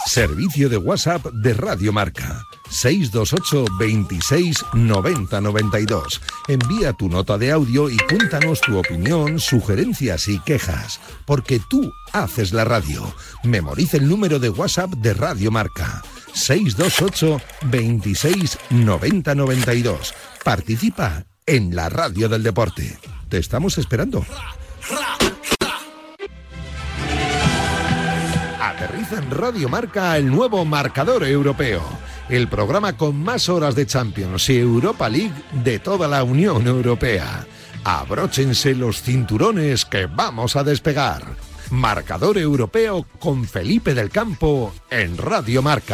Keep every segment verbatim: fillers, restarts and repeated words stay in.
Servicio de WhatsApp de Radio Marca. seis dos ocho, veintiséis, noventa, noventa y dos. Envía tu nota de audio y cuéntanos tu opinión, sugerencias y quejas. Porque tú haces la radio. Memoriza el número de WhatsApp de Radio Marca. seis dos ocho, veintiséis, noventa, noventa y dos. Participa en la radio del deporte. Te estamos esperando. Aterriza en Radio Marca el nuevo Marcador Europeo, el programa con más horas de Champions y Europa League de toda la Unión Europea. Abróchense los cinturones que vamos a despegar. Marcador Europeo con Felipe del Campo en Radio Marca.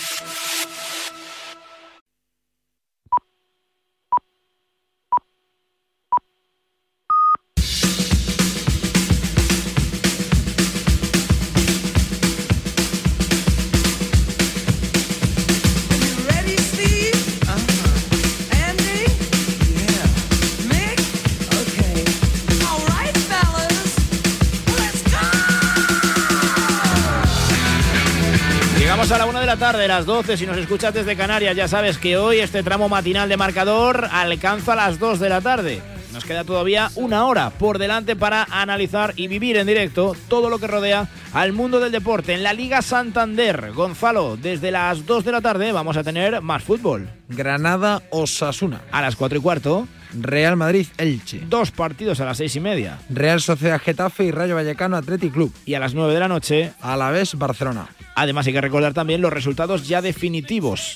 A la una de la tarde, las doce, si nos escuchas desde Canarias, ya sabes que hoy este tramo matinal de Marcador alcanza las dos de la tarde. Nos queda todavía una hora por delante para analizar y vivir en directo todo lo que rodea al mundo del deporte en la Liga Santander. Gonzalo, desde las dos de la tarde vamos a tener más fútbol. Granada Osasuna. A las cuatro y cuarto. Real Madrid Elche. Dos partidos a las seis y media. Real Sociedad Getafe y Rayo Vallecano Athletic Club. Y a las nueve de la noche. Alavés Barcelona. Además hay que recordar también los resultados ya definitivos.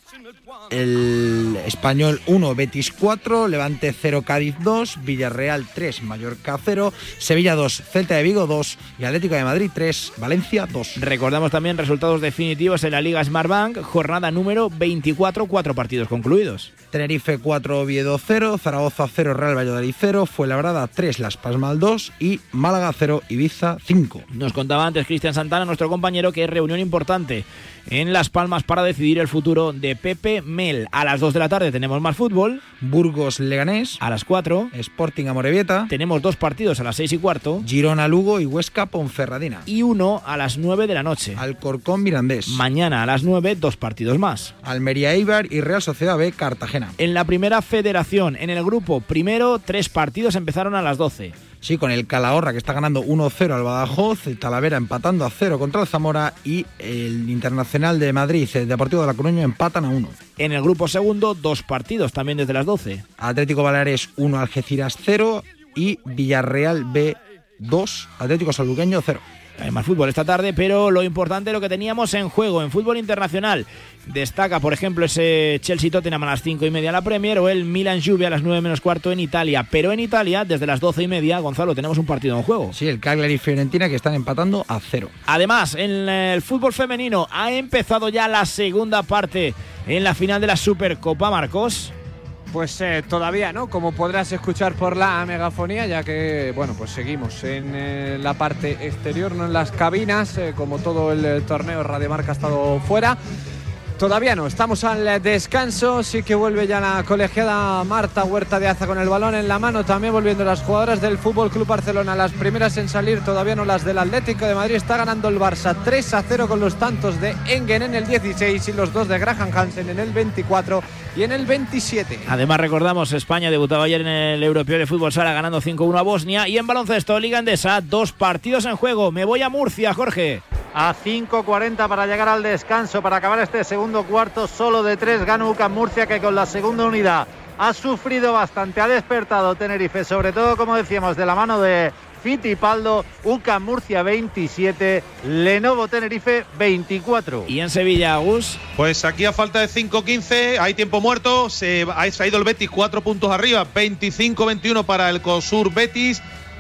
El Español uno, Betis cuatro, Levante cero, Cádiz dos, Villarreal tres, Mallorca cero, Sevilla dos, Celta de Vigo dos y Atlético de Madrid tres, Valencia dos. Recordamos también resultados definitivos en la Liga Smartbank, jornada número veinticuatro, cuatro partidos concluidos. Tenerife cuatro, Oviedo cero, Zaragoza cero, Real Valladolid cero, Fuenlabrada tres, Las Palmas dos y Málaga cero, Ibiza cinco. Nos contaba antes Cristian Santana, nuestro compañero, que es reunión importante en Las Palmas para decidir el futuro de Pepe Mel. A las dos de la tarde tenemos más fútbol. Burgos Leganés. A las cuatro. Sporting Amorebieta. Tenemos dos partidos a las seis y cuarto. Girona Lugo y Huesca Ponferradina. Y uno a las nueve de la noche. Alcorcón Mirandés. Mañana a las nueve, dos partidos más. Almería Eibar y Real Sociedad B Cartagena. En la primera federación, en el grupo primero, tres partidos empezaron a las doce. Sí, con el Calahorra, que está ganando uno cero al Badajoz, el Talavera empatando a cero contra el Zamora y el Internacional de Madrid, el Deportivo de La Coruña, empatan a uno. En el grupo segundo, dos partidos también desde las doce. Atlético Baleares uno, Algeciras cero y Villarreal B dos, Atlético Sanluqueño cero. Hay más fútbol esta tarde, pero lo importante es lo que teníamos en juego, en fútbol internacional. Destaca, por ejemplo, ese Chelsea-Tottenham a las cinco y media en la Premier o el Milan-Juve a las nueve menos cuarto en Italia. Pero en Italia, desde las doce y media, Gonzalo, tenemos un partido en juego. Sí, el Cagliari y Fiorentina, que están empatando a cero. Además, en el fútbol femenino ha empezado ya la segunda parte en la final de la Supercopa, Marcos. Pues eh, todavía no, como podrás escuchar por la megafonía, ya que bueno, pues seguimos en eh, la parte exterior, no en las cabinas, eh, como todo el, el torneo. Radio Marca ha estado fuera. Todavía no, estamos al descanso, sí que vuelve ya la colegiada Marta Huerta de Aza con el balón en la mano, también volviendo las jugadoras del F C Barcelona, las primeras en salir, todavía no las del Atlético de Madrid. Está ganando el Barça tres a cero con los tantos de Engen en el dieciséis y los dos de Graham Hansen en el veinticuatro y en el veintisiete. Además recordamos, España debutaba ayer en el Europeo de Fútbol Sala ganando cinco uno a Bosnia, y en baloncesto Liga Endesa, dos partidos en juego. Me voy a Murcia, Jorge. A cinco cuarenta para llegar al descanso, para acabar este segundo cuarto solo de tres, gana U C A M Murcia, que con la segunda unidad ha sufrido bastante, ha despertado Tenerife, sobre todo, como decíamos, de la mano de Fittipaldo. U C A M Murcia veintisiete, Lenovo Tenerife veinticuatro. Y en Sevilla, Agus. Pues aquí a falta de cinco quince, hay tiempo muerto, se ha ido el Betis cuatro puntos arriba, veinticinco veintiuno para el COSUR Betis.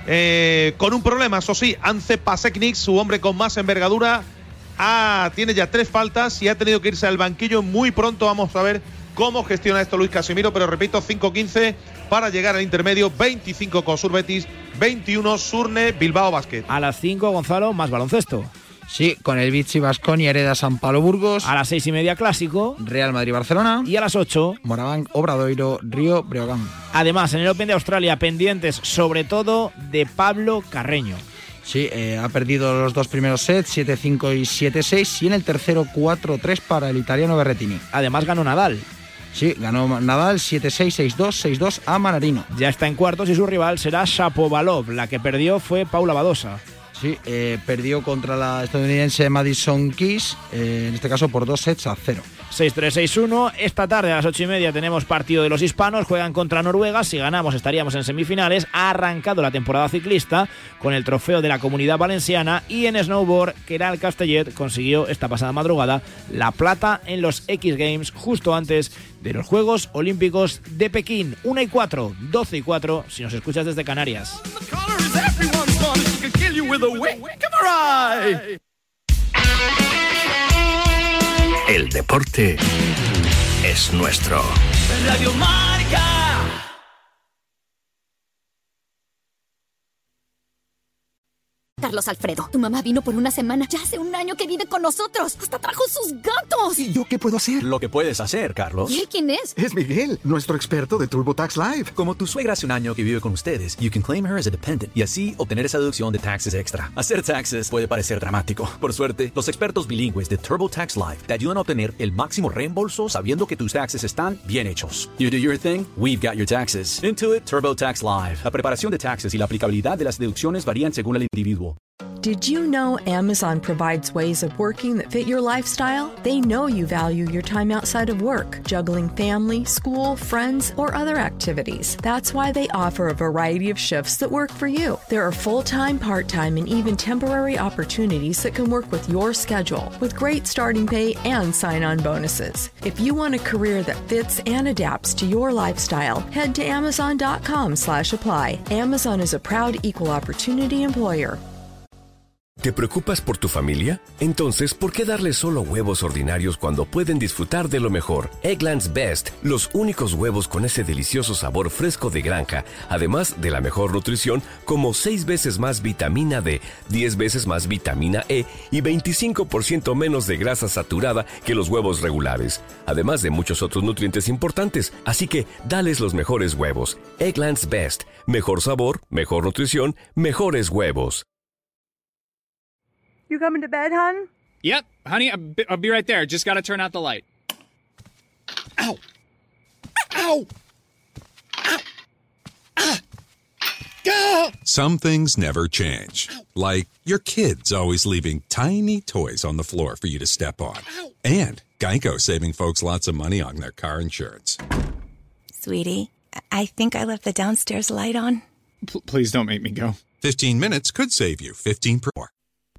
Eh, con un problema, eso sí, Ance Paseknik, su hombre con más envergadura, ah, tiene ya tres faltas y ha tenido que irse al banquillo muy pronto. Vamos a ver cómo gestiona esto Luis Casimiro, pero repito, cinco quince para llegar al intermedio, veinticinco COSUR Betis, veintiuno Surne Bilbao Basket. A las cinco, Gonzalo, más baloncesto. Sí, con el Vichy Baskonia Hereda San Pablo Burgos. A las seis y media clásico. Real Madrid Barcelona. Y a las ocho. Moraván Obradoiro Río Breogán. Además, en el Open de Australia, pendientes sobre todo de Pablo Carreño. Sí, eh, ha perdido los dos primeros sets, siete cinco y siete seis, y en el tercero cuatro tres para el italiano Berrettini. Además ganó Nadal. Sí, ganó Nadal siete seis, seis dos, seis dos a Manarino. Ya está en cuartos y su rival será Shapovalov. La que perdió fue Paula Badosa. Sí, eh, perdió contra la estadounidense Madison Keys, eh, en este caso por dos sets a cero. seis tres, seis uno. Esta tarde a las ocho y media tenemos partido de los hispanos. Juegan contra Noruega. Si ganamos estaríamos en semifinales. Ha arrancado la temporada ciclista con el trofeo de la Comunidad Valenciana. Y en snowboard, Queralt Castellet consiguió esta pasada madrugada la plata en los X Games justo antes de los Juegos Olímpicos de Pekín. una y cuatro, doce y cuatro si nos escuchas desde Canarias. El deporte es nuestro. Radio Marca. Carlos Alfredo, tu mamá vino por una semana. Ya hace un año que vive con nosotros. Hasta trajo sus gatos. ¿Y yo qué puedo hacer? Lo que puedes hacer, Carlos. ¿Y él quién es? Es Miguel, nuestro experto de TurboTax Live. Como tu suegra hace un año que vive con ustedes, you can claim her as a dependent y así obtener esa deducción de taxes extra. Hacer taxes puede parecer dramático. Por suerte, los expertos bilingües de TurboTax Live te ayudan a obtener el máximo reembolso sabiendo que tus taxes están bien hechos. You do your thing, we've got your taxes. Intuit TurboTax Live. La preparación de taxes y la aplicabilidad de las deducciones varían según el individuo. Did you know Amazon provides ways of working that fit your lifestyle? They know you value your time outside of work, juggling family, school, friends, or other activities. That's why they offer a variety of shifts that work for you. There are full-time, part-time, and even temporary opportunities that can work with your schedule, with great starting pay and sign-on bonuses. If you want a career that fits and adapts to your lifestyle, head to amazon.com slash apply. Amazon is a proud equal opportunity employer. ¿Te preocupas por tu familia? Entonces, ¿por qué darles solo huevos ordinarios cuando pueden disfrutar de lo mejor? Eggland's Best, los únicos huevos con ese delicioso sabor fresco de granja, además de la mejor nutrición, como seis veces más vitamina D, diez veces más vitamina E y veinticinco por ciento menos de grasa saturada que los huevos regulares, además de muchos otros nutrientes importantes. Así que, dales los mejores huevos. Eggland's Best, mejor sabor, mejor nutrición, mejores huevos. You coming to bed, hon? Yep, honey, I'll be, I'll be right there. Just gotta turn out the light. Ow! Ow! Ow! Ah! Go! Some things never change. Like your kids always leaving tiny toys on the floor for you to step on. And Geico saving folks lots of money on their car insurance. Sweetie, I think I left the downstairs light on. P- please don't make me go. fifteen minutes could save you fifteen percent more.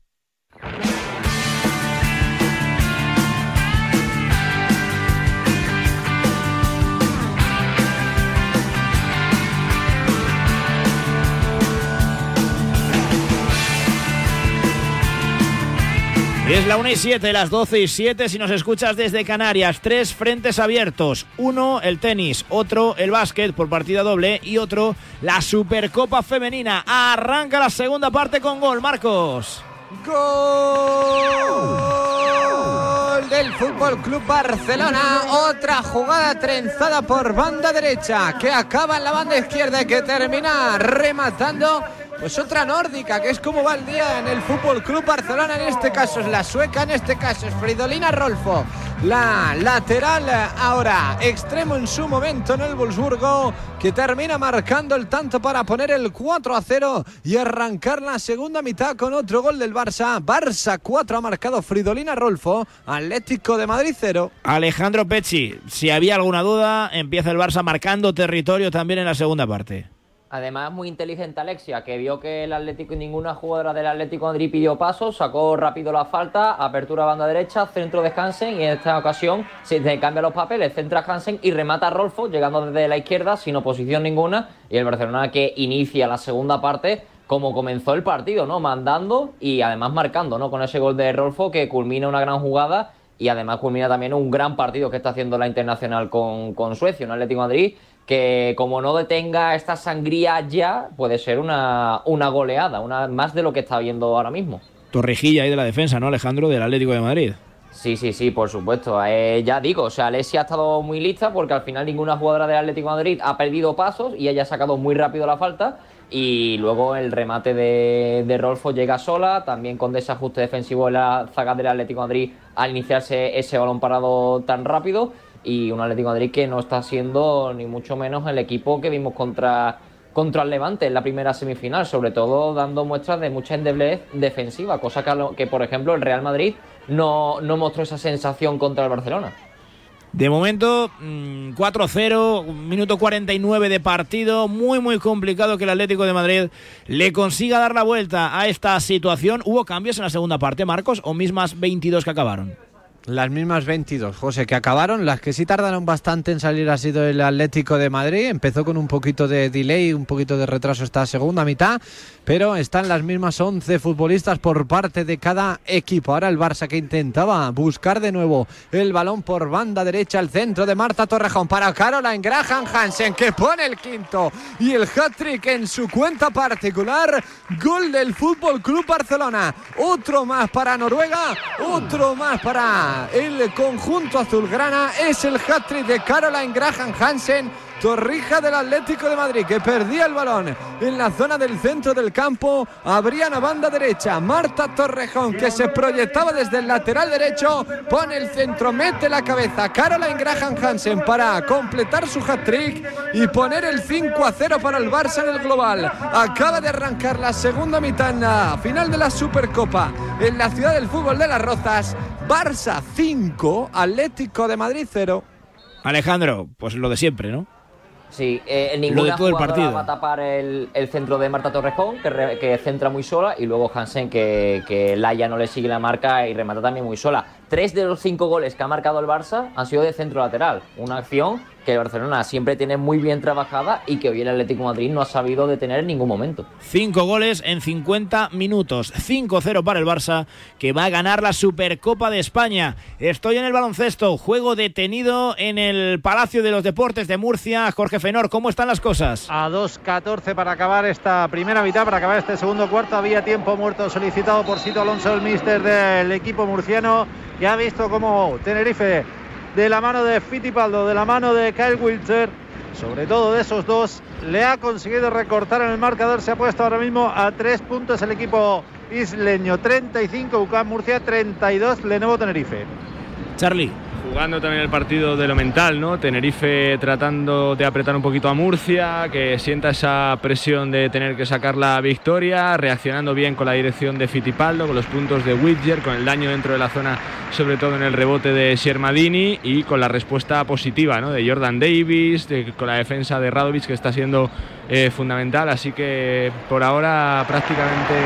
Es la una y siete, las doce y siete si nos escuchas desde Canarias. Tres frentes abiertos. Uno, el tenis. Otro, el básquet por partida doble. Y otro, la Supercopa Femenina. Arranca la segunda parte con gol, Marcos. Gol del Fútbol Club Barcelona. Otra jugada trenzada por banda derecha que acaba en la banda izquierda y que termina rematando. Pues otra nórdica, que es como va el día en el Fútbol Club Barcelona. En este caso es la sueca, en este caso es Fridolina Rolfo, la lateral ahora extremo en su momento en el Wolfsburgo, que termina marcando el tanto para poner el cuatro a cero y arrancar la segunda mitad con otro gol del Barça. Barça cuatro ha marcado Fridolina Rolfo, Atlético de Madrid cero. Alejandro Pecci, si había alguna duda, empieza el Barça marcando territorio también en la segunda parte. Además, muy inteligente Alexia, que vio que el Atlético y ninguna jugadora del Atlético de Madrid pidió paso, sacó rápido la falta, apertura banda derecha, centro de Hansen, y en esta ocasión se cambia los papeles, centra Hansen y remata a Rolfo, llegando desde la izquierda sin oposición ninguna, y el Barcelona que inicia la segunda parte como comenzó el partido, ¿no? Mandando y además marcando, ¿no? Con ese gol de Rolfo que culmina una gran jugada y además culmina también un gran partido que está haciendo la Internacional con, con Suecia, un Atlético de Madrid que como no detenga esta sangría ya, puede ser una, una goleada, una más de lo que está viendo ahora mismo. Torrejilla ahí de la defensa, ¿no, Alejandro, del Atlético de Madrid? Sí, sí, sí, por supuesto. Eh, ya digo, o sea, Alexia ha estado muy lista porque al final ninguna jugadora del Atlético de Madrid ha perdido pasos y ella ha sacado muy rápido la falta y luego el remate de, de Rolfo llega sola, también con desajuste defensivo en la zaga del Atlético de Madrid al iniciarse ese balón parado tan rápido, y un Atlético de Madrid que no está siendo ni mucho menos el equipo que vimos contra, contra el Levante en la primera semifinal, sobre todo dando muestras de mucha endeblez defensiva, cosa que, que por ejemplo el Real Madrid no, no mostró esa sensación contra el Barcelona. De momento, cuatro cero, minuto cuarenta y nueve de partido, muy muy complicado que el Atlético de Madrid le consiga dar la vuelta a esta situación. ¿Hubo cambios en la segunda parte, Marcos, o mismas veintidós que acabaron? Las mismas veintidós, José, que acabaron. Las que sí tardaron bastante en salir ha sido el Atlético de Madrid. Empezó con un poquito de delay, un poquito de retraso esta segunda mitad, pero están las mismas once futbolistas por parte de cada equipo. Ahora el Barça, que intentaba buscar de nuevo el balón por banda derecha, el centro de Marta Torrejón para Caroline Graham Hansen, que pone el quinto y el hat-trick en su cuenta particular. Gol del F C Barcelona. Otro más para Noruega, otro más para el conjunto azulgrana. Es el hat-trick de Caroline Graham Hansen, torrija del Atlético de Madrid, que perdía el balón en la zona del centro del campo. Abrían a banda derecha Marta Torrejón, que se proyectaba desde el lateral derecho, pone el centro, mete la cabeza Caroline Graham Hansen para completar su hat-trick y poner el cinco a cero para el Barça en el global. Acaba de arrancar la segunda mitad en la final de la Supercopa en la ciudad del fútbol de Las Rozas. Barça cinco, Atlético de Madrid cero. Alejandro, pues lo de siempre, ¿no? Sí, eh, ninguna jugadora va a tapar el, el centro de Marta Torrejón, que, re, que centra muy sola, y luego Hansen, que, que Laia no le sigue la marca y remata también muy sola. Tres de los cinco goles que ha marcado el Barça han sido de centro lateral, una acción que el Barcelona siempre tiene muy bien trabajada y que hoy el Atlético de Madrid no ha sabido detener en ningún momento. Cinco goles en cincuenta minutos, cinco cero para el Barça, que va a ganar la Supercopa de España. Estoy en el baloncesto, juego detenido en el Palacio de los Deportes de Murcia. Jorge Fenor, ¿cómo están las cosas? A dos catorce para acabar esta primera mitad, para acabar este segundo cuarto. Había tiempo muerto solicitado por Sito Alonso, el míster del equipo murciano, que ha visto cómo Tenerife, de la mano de Fittipaldo, de la mano de Kyle Wiltshire, sobre todo de esos dos, le ha conseguido recortar en el marcador. Se ha puesto ahora mismo a tres puntos el equipo isleño. treinta y cinco U C A M Murcia, treinta y dos Lenovo Tenerife. Charlie. Jugando también el partido de lo mental, ¿no? Tenerife tratando de apretar un poquito a Murcia, que sienta esa presión de tener que sacar la victoria, reaccionando bien con la dirección de Fittipaldo, con los puntos de Whitger, con el daño dentro de la zona, sobre todo en el rebote de Shermadini, y con la respuesta positiva, ¿no? De Jordan Davis, de, con la defensa de Radovic, que está siendo eh, fundamental. Así que por ahora prácticamente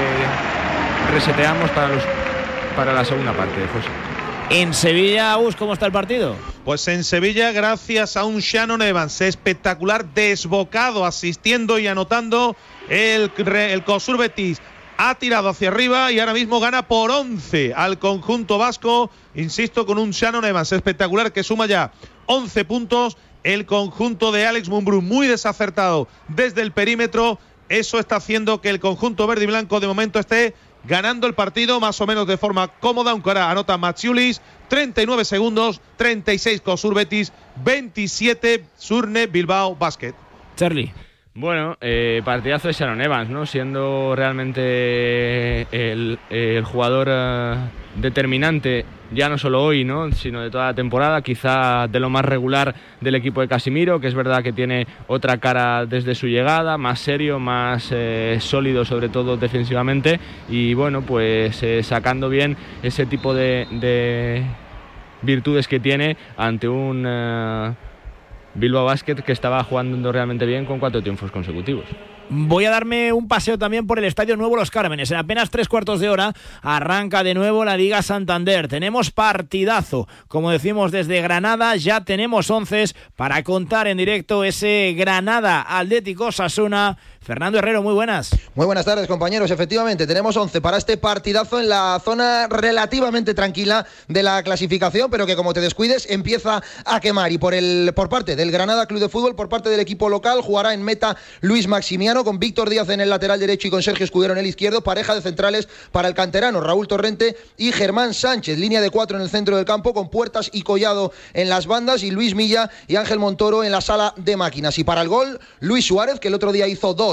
reseteamos para, los, para la segunda parte, José. En Sevilla, Us, ¿cómo está el partido? Pues en Sevilla, gracias a un Shannon Evans espectacular, desbocado, asistiendo y anotando, el, el COSUR Betis ha tirado hacia arriba y ahora mismo gana por once al conjunto vasco. Insisto, con un Shannon Evans espectacular que suma ya once puntos. El conjunto de Alex Mumbrú muy desacertado desde el perímetro. Eso está haciendo que el conjunto verde y blanco de momento esté ganando el partido más o menos de forma cómoda, aunque ahora anota Matsiulis. Treinta y nueve segundos, treinta y seis COSUR Betis, veintisiete Surne Bilbao Basket. Charlie. Bueno, eh, partidazo de Sharon Evans, ¿no? Siendo realmente el, el jugador uh, determinante, ya no solo hoy, ¿no? Sino de toda la temporada, quizá de lo más regular del equipo de Casimiro, que es verdad que tiene otra cara desde su llegada, más serio, más eh, sólido, sobre todo defensivamente, y bueno, pues eh, sacando bien ese tipo de, de virtudes que tiene ante un Uh, Bilbao Basket que estaba jugando realmente bien con cuatro triunfos consecutivos. Voy a darme un paseo también por el Estadio Nuevo Los Cármenes. En apenas tres cuartos de hora arranca de nuevo la Liga Santander. Tenemos partidazo, como decimos desde Granada. Ya tenemos once para contar en directo ese Granada Atlético Osasuna. Fernando Herrero, muy buenas. Muy buenas tardes, compañeros. Efectivamente, tenemos once para este partidazo en la zona relativamente tranquila de la clasificación, pero que como te descuides empieza a quemar. Y por el por parte del Granada Club de Fútbol, por parte del equipo local, jugará en meta Luis Maximiano, con Víctor Díaz en el lateral derecho y con Sergio Escudero en el izquierdo. Pareja de centrales para el canterano Raúl Torrente y Germán Sánchez. Línea de cuatro en el centro del campo, con Puertas y Collado en las bandas, y Luis Milla y Ángel Montoro en la sala de máquinas. Y para el gol, Luis Suárez, que el otro día hizo dos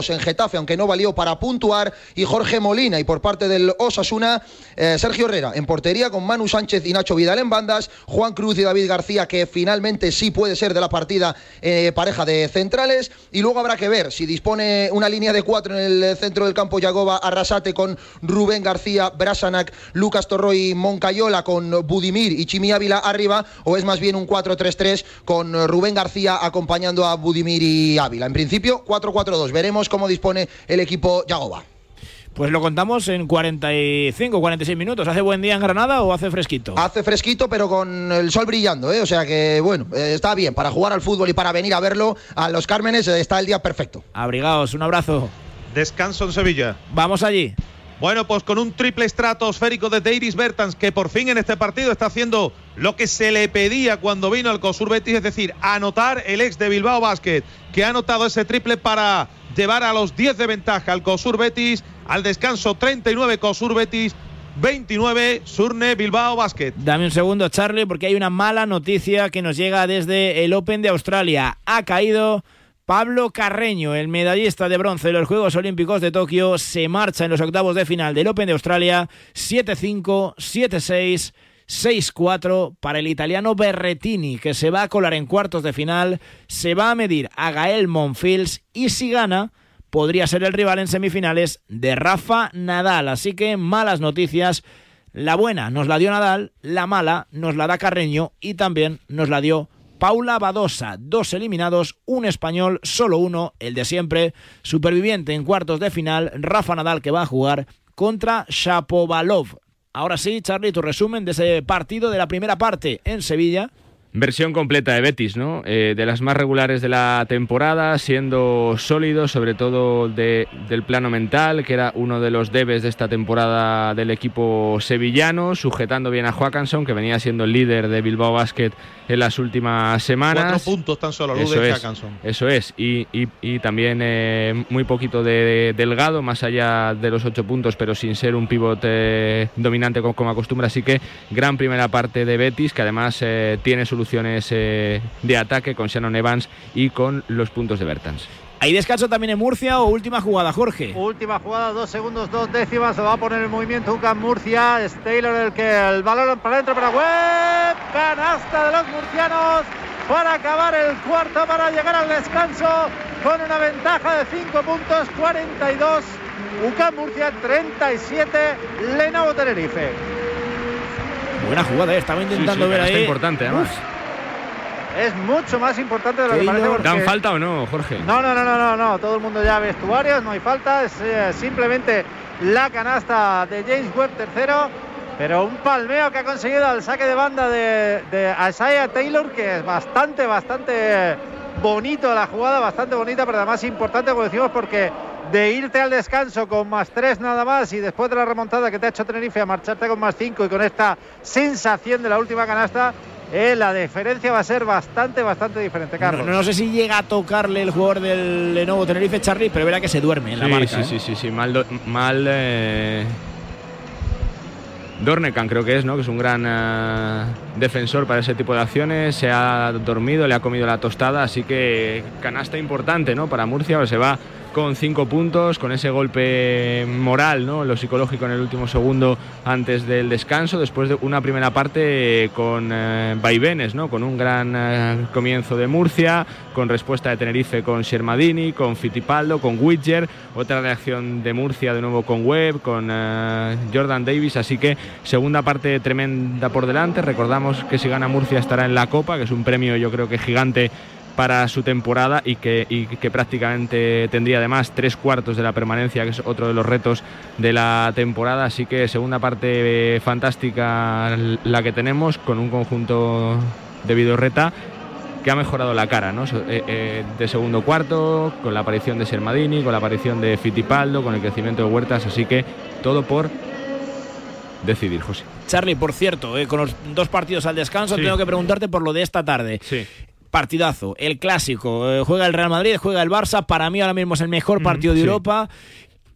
dos en Getafe, aunque no valió para puntuar, y Jorge Molina. Y por parte del Osasuna, eh, Sergio Herrera en portería, con Manu Sánchez y Nacho Vidal en bandas, Juan Cruz y David García, que finalmente sí puede ser de la partida eh, pareja de centrales. Y luego habrá que ver si dispone una línea de cuatro en el centro del campo Yagoba Arrasate, con Rubén García, Brasanac, Lucas Torroy, Moncayola, con Budimir y Chimi Ávila arriba, o es más bien un cuatro tres tres con Rubén García acompañando a Budimir y Ávila. En principio cuatro cuatro dos, veremos cómo dispone el equipo Yagoba. Pues lo contamos en cuarenta y cinco, cuarenta y seis minutos. ¿Hace buen día en Granada o hace fresquito? Hace fresquito, pero con el sol brillando, ¿eh? O sea que, bueno, eh, está bien. Para jugar al fútbol y para venir a verlo a Los Cármenes eh, está el día perfecto. Abrigaos, un abrazo. Descanso en Sevilla. Vamos allí. Bueno, pues con un triple estratosférico de Deiris Bertans, que por fin en este partido está haciendo lo que se le pedía cuando vino al COSUR Betis, es decir, anotar, el ex de Bilbao Basket, que ha anotado ese triple para llevar a los diez de ventaja al COSUR Betis. Al descanso, treinta y nueve COSUR Betis, veintinueve Surne Bilbao Basket. Dame un segundo, Charlie, porque hay una mala noticia que nos llega desde el Open de Australia. Ha caído Pablo Carreño, el medallista de bronce de los Juegos Olímpicos de Tokio. Se marcha en los octavos de final del Open de Australia. siete cinco, siete seis, seis cuatro para el italiano Berrettini, que se va a colar en cuartos de final. Se va a medir a Gael Monfils y si gana, podría ser el rival en semifinales de Rafa Nadal. Así que malas noticias. La buena nos la dio Nadal, la mala nos la da Carreño y también nos la dio Paula Badosa. Dos eliminados, un español, solo uno, el de siempre, superviviente en cuartos de final, Rafa Nadal, que va a jugar contra Shapovalov. Ahora sí, Charlie, tu resumen de ese partido de la primera parte en Sevilla. Versión completa de Betis, ¿no? Eh, de las más regulares de la temporada, siendo sólido, sobre todo de, del plano mental, que era uno de los debes de esta temporada del equipo sevillano, sujetando bien a Joaquinson, que venía siendo el líder de Bilbao Basket en las últimas semanas. Cuatro puntos tan solo, Luz de Joaquinson. Eso es, y, y, y también eh, muy poquito de, de Delgado, más allá de los ocho puntos, pero sin ser un pivote dominante como, como acostumbra. Así que gran primera parte de Betis, que además eh, tiene soluciones Eh, de ataque con Shannon Evans y con los puntos de Bertans. ¿Hay descanso también en Murcia o última jugada, Jorge? Última jugada, dos segundos, dos décimas. Lo va a poner en movimiento U C A M Murcia. Es Taylor el que el balón para adentro para Webb. Canasta de los murcianos para acabar el cuarto, para llegar al descanso con una ventaja de cinco puntos, cuarenta y dos. U C A M Murcia, treinta y siete. Lenovo Tenerife. Buena jugada, ¿eh? Estaba intentando sí, sí, ver ahí. Es importante, además. Uf. Es mucho más importante de lo que parece. Porque... ¿Dan falta o no, Jorge? No, no, no, no, no, no. Todo el mundo ya vestuarios, no hay falta. Es eh, simplemente la canasta de James Webb, tercero. Pero un palmeo que ha conseguido al saque de banda de, de Isaiah Taylor, que es bastante, bastante bonito la jugada, bastante bonita, pero además importante, como decimos, porque de irte al descanso con más tres nada más y después de la remontada que te ha hecho Tenerife a marcharte con más cinco y con esta sensación de la última canasta, Eh, la diferencia va a ser bastante, bastante diferente, Carlos. No, no sé si llega a tocarle el jugador del Lenovo Tenerife, Charlie, pero verá que se duerme en sí, la marca. Sí, ¿eh? sí, sí, sí, mal, do, mal eh... Dornekan creo que es, ¿no? Que es un gran uh, defensor para ese tipo de acciones. Se ha dormido, le ha comido la tostada, así que canasta importante, ¿no? Para Murcia, se va con cinco puntos, con ese golpe moral, ¿no? Lo psicológico en el último segundo antes del descanso, después de una primera parte con eh, vaivenes, ¿no? Con un gran eh, comienzo de Murcia, con respuesta de Tenerife con Shermadini, con Fittipaldo, con Widger, otra reacción de Murcia de nuevo con Webb, con eh, Jordan Davis, así que segunda parte tremenda por delante. Recordamos que si gana Murcia estará en la Copa, que es un premio yo creo que gigante para su temporada y que, y que prácticamente tendría además tres cuartos de la permanencia, que es otro de los retos de la temporada. Así que segunda parte fantástica la que tenemos, con un conjunto de Vidorreta que ha mejorado la cara, ¿no? Eh, eh, de segundo cuarto, con la aparición de Shermadini, con la aparición de Fittipaldo, con el crecimiento de Huertas, así que todo por decidir, José. Charlie, por cierto, eh, con los dos partidos al descanso, sí, tengo que preguntarte por lo de esta tarde. Sí. Partidazo, el clásico, eh, juega el Real Madrid, juega el Barça, para mí ahora mismo es el mejor partido mm, de sí. Europa.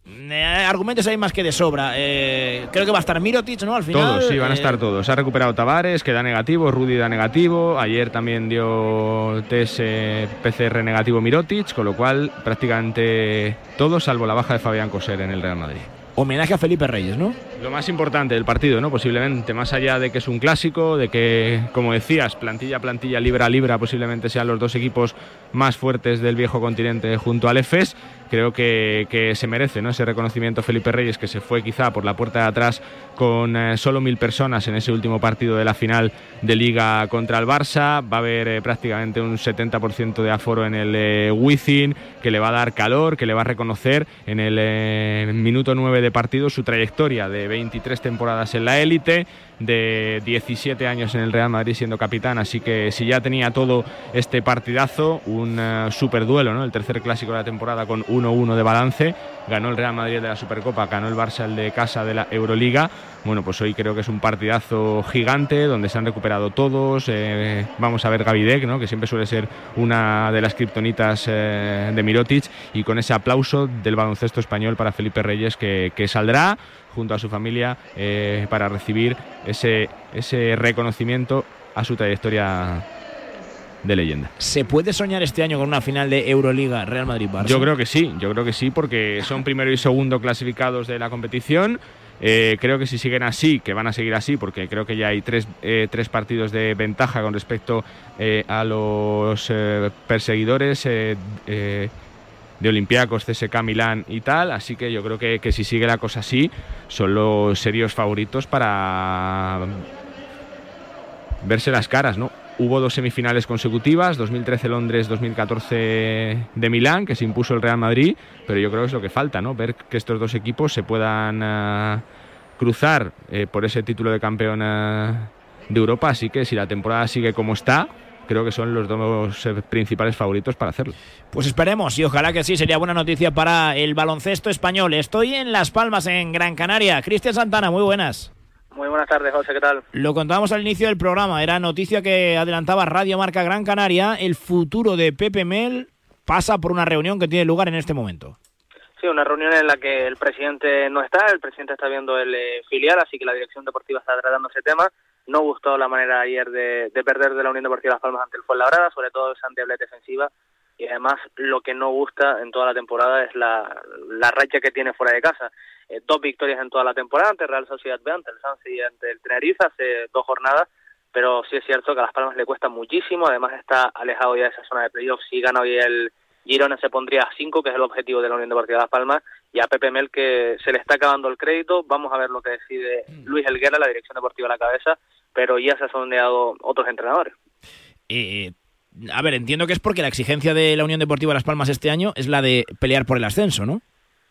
Eh, argumentos hay más que de sobra. Eh, creo que va a estar Mirotic, ¿no? Al final. Todos, sí, van a estar eh, todos. Se ha recuperado Tavares, que da negativo, Rudy da negativo. Ayer también dio test eh, P C R negativo Mirotic, con lo cual prácticamente todos, salvo la baja de Fabián Coser en el Real Madrid. Homenaje a Felipe Reyes, ¿no? Lo más importante del partido, ¿no? Posiblemente, más allá de que es un clásico, de que, como decías, plantilla a plantilla, libra a libra, posiblemente sean los dos equipos más fuertes del viejo continente junto al Efes. Creo que, que se merece, ¿no?, ese reconocimiento Felipe Reyes, que se fue quizá por la puerta de atrás con eh, solo mil personas en ese último partido de la final de Liga contra el Barça. Va a haber eh, prácticamente un setenta por ciento de aforo en el eh, Wizzing, que le va a dar calor, que le va a reconocer en el eh, minuto nueve de partido su trayectoria de veintitrés temporadas en la élite, de diecisiete años en el Real Madrid siendo capitán. Así que si ya tenía todo este partidazo, un uh, super duelo, ¿no?, el tercer clásico de la temporada con uno uno de balance, ganó el Real Madrid de la Supercopa, ganó el Barça el de casa de la Euroliga. Bueno, pues hoy creo que es un partidazo gigante donde se han recuperado todos. Eh, vamos a ver Gavidec, ¿no?, que siempre suele ser una de las kriptonitas eh, de Mirotic, y con ese aplauso del baloncesto español para Felipe Reyes, que, que saldrá junto a su familia eh, para recibir ese, ese reconocimiento a su trayectoria de leyenda. ¿Se puede soñar este año con una final de Euroliga Real Madrid-Barça? Yo creo que sí, yo creo que sí, porque son primero y segundo clasificados de la competición. Eh, creo que si siguen así, que van a seguir así, porque creo que ya hay tres, eh, tres partidos de ventaja con respecto eh, a los eh, perseguidores eh, eh, de Olympiacos, C S K, Milán y tal. Así que yo creo que, que si sigue la cosa así, son los serios favoritos para verse las caras, ¿no? Hubo dos semifinales consecutivas, dos mil trece Londres, dos mil catorce de Milán, que se impuso el Real Madrid, pero yo creo que es lo que falta, ¿no?, ver que estos dos equipos se puedan uh, cruzar eh, por ese título de campeón uh, de Europa. Así que si la temporada sigue como está, creo que son los dos eh, principales favoritos para hacerlo. Pues esperemos, y ojalá que sí, sería buena noticia para el baloncesto español. Estoy en Las Palmas, en Gran Canaria. Cristian Santana, muy buenas. Muy buenas tardes, José, ¿qué tal? Lo contábamos al inicio del programa, era noticia que adelantaba Radio Marca Gran Canaria. El futuro de Pepe Mel pasa por una reunión que tiene lugar en este momento. Sí, una reunión en la que el presidente no está, el presidente está viendo el eh, filial, así que la dirección deportiva está tratando ese tema. No gustó la manera ayer de, de perder de la Unión Deportiva Las Palmas ante el Fuenlabrada, sobre todo esa antiableta defensiva, y además lo que no gusta en toda la temporada es la, la racha que tiene fuera de casa. Eh, dos victorias en toda la temporada, ante Real Sociedad B, ante el Sanse y ante el Tenerife hace dos jornadas, pero sí es cierto que a Las Palmas le cuesta muchísimo, además está alejado ya de esa zona de playoff. Si gana hoy el Girona se pondría a cinco, que es el objetivo de la Unión Deportiva Las Palmas, y a Pepe Mel que se le está acabando el crédito. Vamos a ver lo que decide Luis Helguera, la dirección deportiva a la cabeza, pero ya se han sondeado otros entrenadores. Eh, a ver, entiendo que es porque la exigencia de la Unión Deportiva Las Palmas este año es la de pelear por el ascenso, ¿no?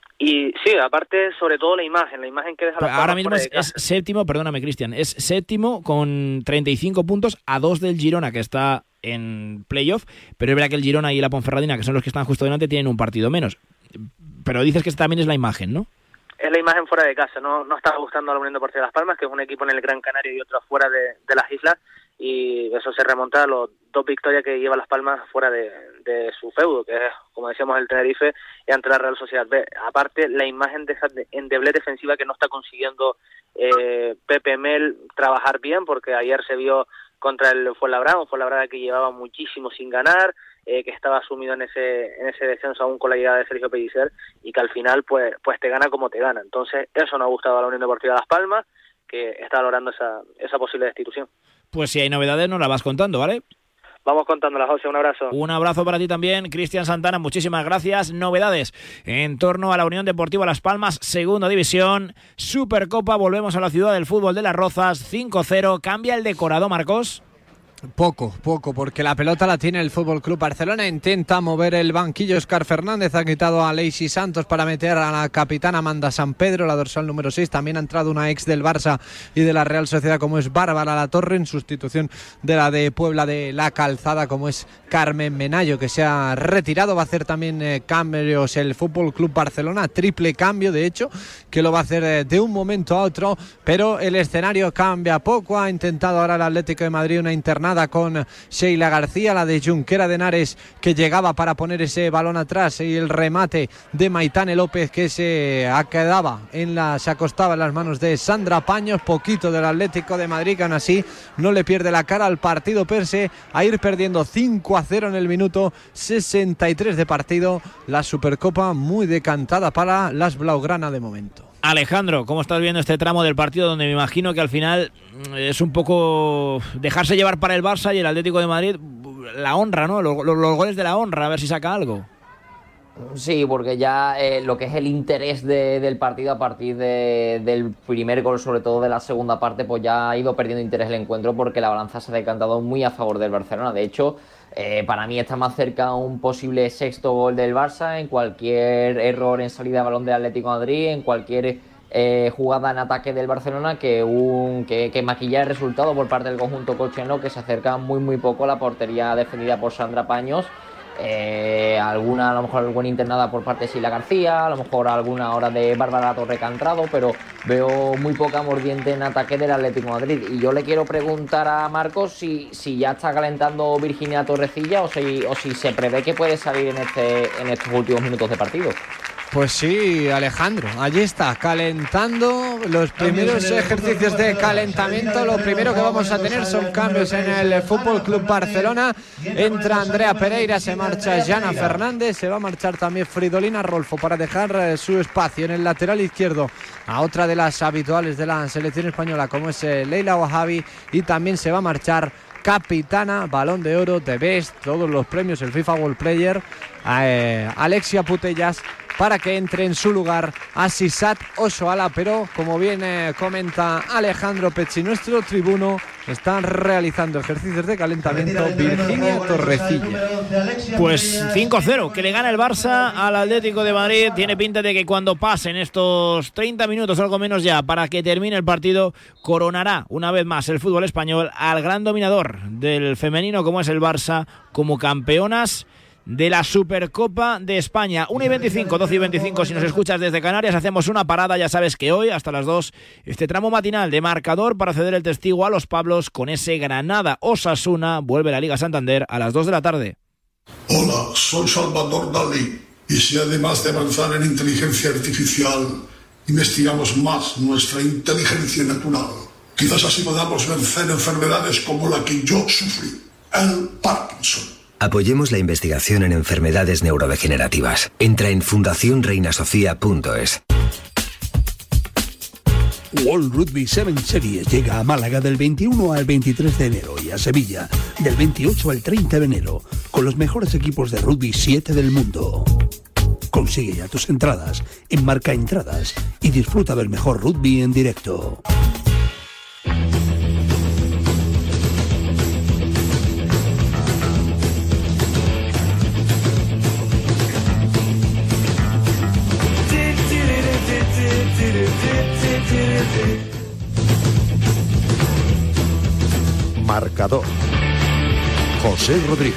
Y sí, aparte, sobre todo la imagen, la imagen que deja Las Palmas. Ahora mismo es, es séptimo, perdóname, Cristian, es séptimo con treinta y cinco puntos, a dos del Girona, que está en playoff, pero es verdad que el Girona y la Ponferradina, que son los que están justo delante, tienen un partido menos. Pero dices que también es la imagen, ¿no? Es la imagen fuera de casa, no no está gustando a la Unión Deportiva Las Palmas, que es un equipo en el Gran Canaria y otro fuera de, de las islas, y eso se remonta a los dos victorias que lleva Las Palmas fuera de, de su feudo, que es, como decíamos, el Tenerife y ante la Real Sociedad B. Aparte, la imagen de esa endeblez defensiva que no está consiguiendo eh, Pepe Mel trabajar bien, porque ayer se vio contra el Fuenlabrada, un Fuenlabrada que llevaba muchísimo sin ganar, eh, que estaba sumido en ese en ese descenso aún con la llegada de Sergio Pellicer, y que al final pues pues te gana como te gana. Entonces eso no ha gustado a la Unión Deportiva Las Palmas, que está valorando esa esa posible destitución. Pues si hay novedades nos la vas contando, ¿vale? Vamos contándolas, José, un abrazo. Un abrazo para ti también, Cristian Santana, muchísimas gracias. Novedades en torno a la Unión Deportiva Las Palmas, segunda división, Supercopa, volvemos a la ciudad del fútbol de Las Rozas, cinco cero, cambia el decorado, Marcos. Poco, poco, porque la pelota la tiene el F C Barcelona, intenta mover el banquillo. Óscar Fernández ha quitado a Lacey Santos para meter a la capitana Amanda San Pedro, la dorsal número seis. También ha entrado una ex del Barça y de la Real Sociedad como es Bárbara Latorre, en sustitución de la de Puebla de la Calzada como es Carmen Menayo, que se ha retirado. Va a hacer también eh, cambios el F C Barcelona, triple cambio de hecho, que lo va a hacer eh, de un momento a otro, pero el escenario cambia poco. Ha intentado ahora el Atlético de Madrid una internada Granada con Sheila García, la de Junquera de Henares que llegaba para poner ese balón atrás y el remate de Maitane López que se quedaba en la, se acostaba en las manos de Sandra Paños. Poquito del Atlético de Madrid, que aún así no le pierde la cara al partido perse a ir perdiendo cinco a cero en el minuto sesenta y tres de partido. La Supercopa muy decantada para las blaugrana de momento. Alejandro, ¿cómo estás viendo este tramo del partido donde me imagino que al final es un poco dejarse llevar para el Barça y el Atlético de Madrid la honra, ¿no? Los, los, los goles de la honra, a ver si saca algo. Sí, porque ya eh, lo que es el interés de, del partido a partir de, del primer gol, sobre todo de la segunda parte, pues ya ha ido perdiendo interés el encuentro porque la balanza se ha decantado muy a favor del Barcelona. De hecho, eh, para mí está más cerca un posible sexto gol del Barça en cualquier error en salida de balón del Atlético de Madrid, en cualquier eh, jugada en ataque del Barcelona, que, un, que, que maquillar el resultado por parte del conjunto colchonero, que se acerca muy muy poco a la portería defendida por Sandra Paños. Eh, alguna, a lo mejor alguna internada por parte de Sheila García, a lo mejor alguna hora de Bárbara Torre que ha entrado, pero veo muy poca mordiente en ataque del Atlético de Madrid. Y yo le quiero preguntar a Marcos si, si ya está calentando Virginia Torrecilla o si, o si se prevé que puede salir en, este, en estos últimos minutos de partido. Pues sí, Alejandro, allí está, calentando los primeros ejercicios de calentamiento. Lo primero que vamos a tener son cambios en el F C Barcelona. Entra Andrea Pereira, se marcha Jana Fernández, se va a marchar también Fridolina Rolfo para dejar su espacio en el lateral izquierdo a otra de las habituales de la selección española como es Leila Wahabi, y también se va a marchar capitana, Balón de Oro, The Best, todos los premios, el FIFA World Player, eh, Alexia Putellas, para que entre en su lugar a Sisat Osoala. Pero como bien eh, comenta Alejandro Pecci, nuestro tribuno, están realizando ejercicios de calentamiento Virginia Torrecilla. Pues cinco cero, que le gana el Barça al Atlético de Madrid. Tiene pinta de que cuando pasen estos treinta minutos, algo menos ya, para que termine el partido, coronará una vez más el fútbol español al gran dominador del femenino como es el Barça, como campeonas de la Supercopa de España. una y veinticinco, doce y veinticinco si nos escuchas desde Canarias. Hacemos una parada, ya sabes que hoy hasta las dos este tramo matinal de marcador para ceder el testigo a los Pablos con ese Granada Osasuna. Vuelve la Liga Santander a las dos de la tarde. Hola, soy Salvador Dalí, y si además de avanzar en inteligencia artificial investigamos más nuestra inteligencia natural, quizás así podamos vencer enfermedades como la que yo sufrí, el Parkinson. Apoyemos la investigación en enfermedades neurodegenerativas. Entra en fundación reina sofía punto es. World Rugby siete Series llega a Málaga del veintiuno al veintitrés de enero y a Sevilla del veintiocho al treinta de enero con los mejores equipos de rugby siete del mundo. Consigue ya tus entradas en Marca Entradas y disfruta del mejor rugby en directo. Marcador. José Rodríguez.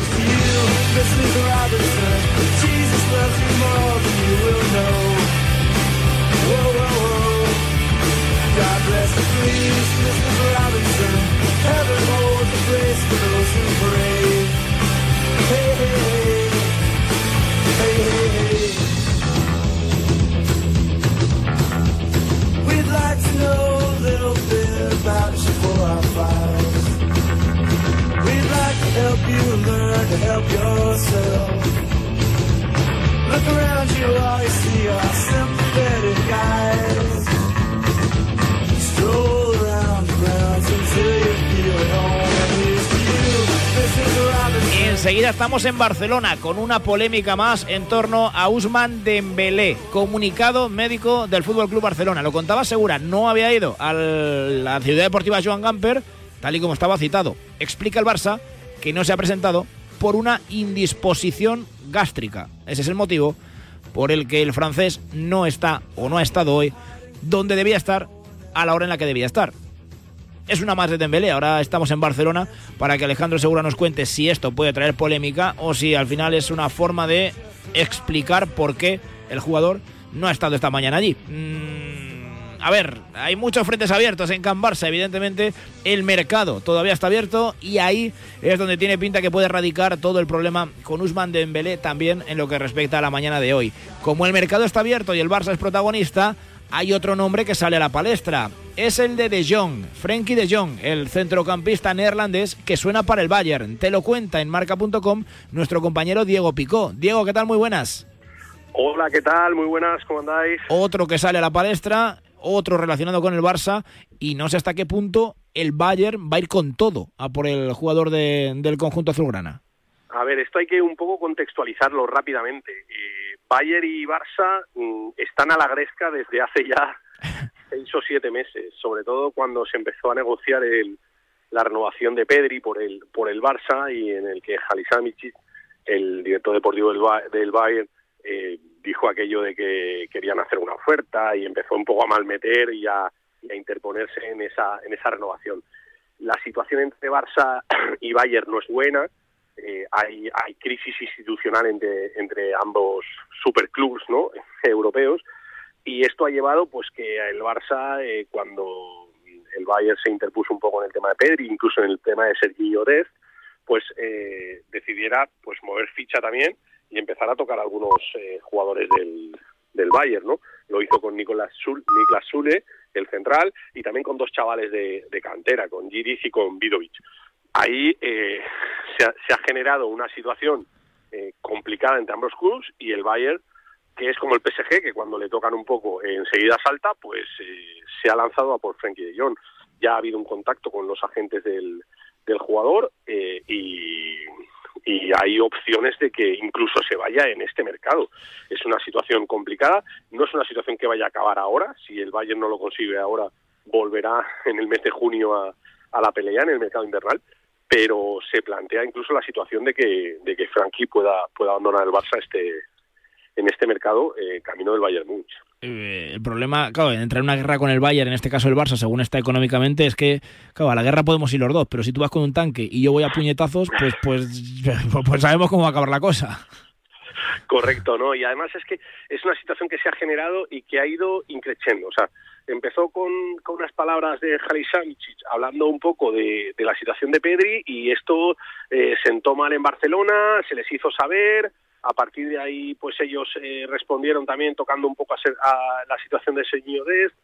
Help you learn to help yourself. Look around you, all you see are sympathetic eyes. Stroll around the grounds until you feel at home. Enseguida estamos en Barcelona con una polémica más en torno a Ousmane Dembélé. Comunicado médico del F C Barcelona. Lo contaba Segura, no había ido a la Ciudad Deportiva Joan Gamper, tal y como estaba citado. Explica el Barça que no se ha presentado por una indisposición gástrica. Ese es el motivo por el que el francés no está o no ha estado hoy donde debía estar a la hora en la que debía estar. Es una más de Dembélé. Ahora estamos en Barcelona para que Alejandro Segura nos cuente si esto puede traer polémica o si al final es una forma de explicar por qué el jugador no ha estado esta mañana allí. Mm, a ver, hay muchos frentes abiertos en Can Barça, evidentemente el mercado todavía está abierto y ahí es donde tiene pinta que puede radicar todo el problema con Ousmane Dembélé también en lo que respecta a la mañana de hoy. Como el mercado está abierto y el Barça es protagonista, hay otro nombre que sale a la palestra. Es el de De Jong, Frenkie De Jong, el centrocampista neerlandés que suena para el Bayern. Te lo cuenta en marca punto com nuestro compañero Diego Picó. Diego, ¿qué tal? Muy buenas. Hola, ¿qué tal? Muy buenas, ¿cómo andáis? Otro que sale a la palestra, otro relacionado con el Barça, y no sé hasta qué punto el Bayern va a ir con todo a por el jugador de, del conjunto azulgrana. A ver, esto hay que un poco contextualizarlo rápidamente. Eh, Bayern y Barça mm, están a la gresca desde hace ya seis o siete meses, sobre todo cuando se empezó a negociar el, la renovación de Pedri por el por el Barça, y en el que Salihamidzic, el director deportivo del, del Bayern, eh, dijo aquello de que querían hacer una oferta y empezó un poco a malmeter y a, y a interponerse en esa en esa renovación. La situación entre Barça y Bayern no es buena. Eh, hay, hay crisis institucional entre, entre ambos superclubs, ¿no?, europeos, y esto ha llevado pues que el Barça, eh, cuando el Bayern se interpuso un poco en el tema de Pedri, incluso en el tema de Serginho Dest, pues eh, decidiera pues mover ficha también y empezar a tocar a algunos eh, jugadores del, del Bayern, ¿no? Lo hizo con Niklas Süle, el central, y también con dos chavales de, de cantera, con Giric y con Vidovic. Ahí eh, se, ha, se ha generado una situación eh, complicada entre ambos clubes, y el Bayern, que es como el P S G, que cuando le tocan un poco eh, enseguida salta, pues eh, se ha lanzado a por Frenkie de Jong. Ya ha habido un contacto con los agentes del, del jugador eh, y, y hay opciones de que incluso se vaya en este mercado. Es una situación complicada, no es una situación que vaya a acabar ahora. Si el Bayern no lo consigue ahora, volverá en el mes de junio a, a la pelea en el mercado invernal, pero se plantea incluso la situación de que de que Frenkie pueda pueda abandonar el Barça este en este mercado, eh, camino del Bayern Múnich. Eh, el problema, claro, entrar en una guerra con el Bayern, en este caso el Barça, según está económicamente, es que, claro, a la guerra podemos ir los dos, pero si tú vas con un tanque y yo voy a puñetazos, pues pues pues sabemos cómo va a acabar la cosa. Correcto, ¿no? Y además es que es una situación que se ha generado y que ha ido increciendo. O sea, empezó con, con unas palabras de Salihamidzic hablando un poco de, de la situación de Pedri, y esto eh, sentó mal en Barcelona, se les hizo saber. A partir de ahí, pues ellos eh, respondieron también tocando un poco a, ser, a la situación de Serginho Dest.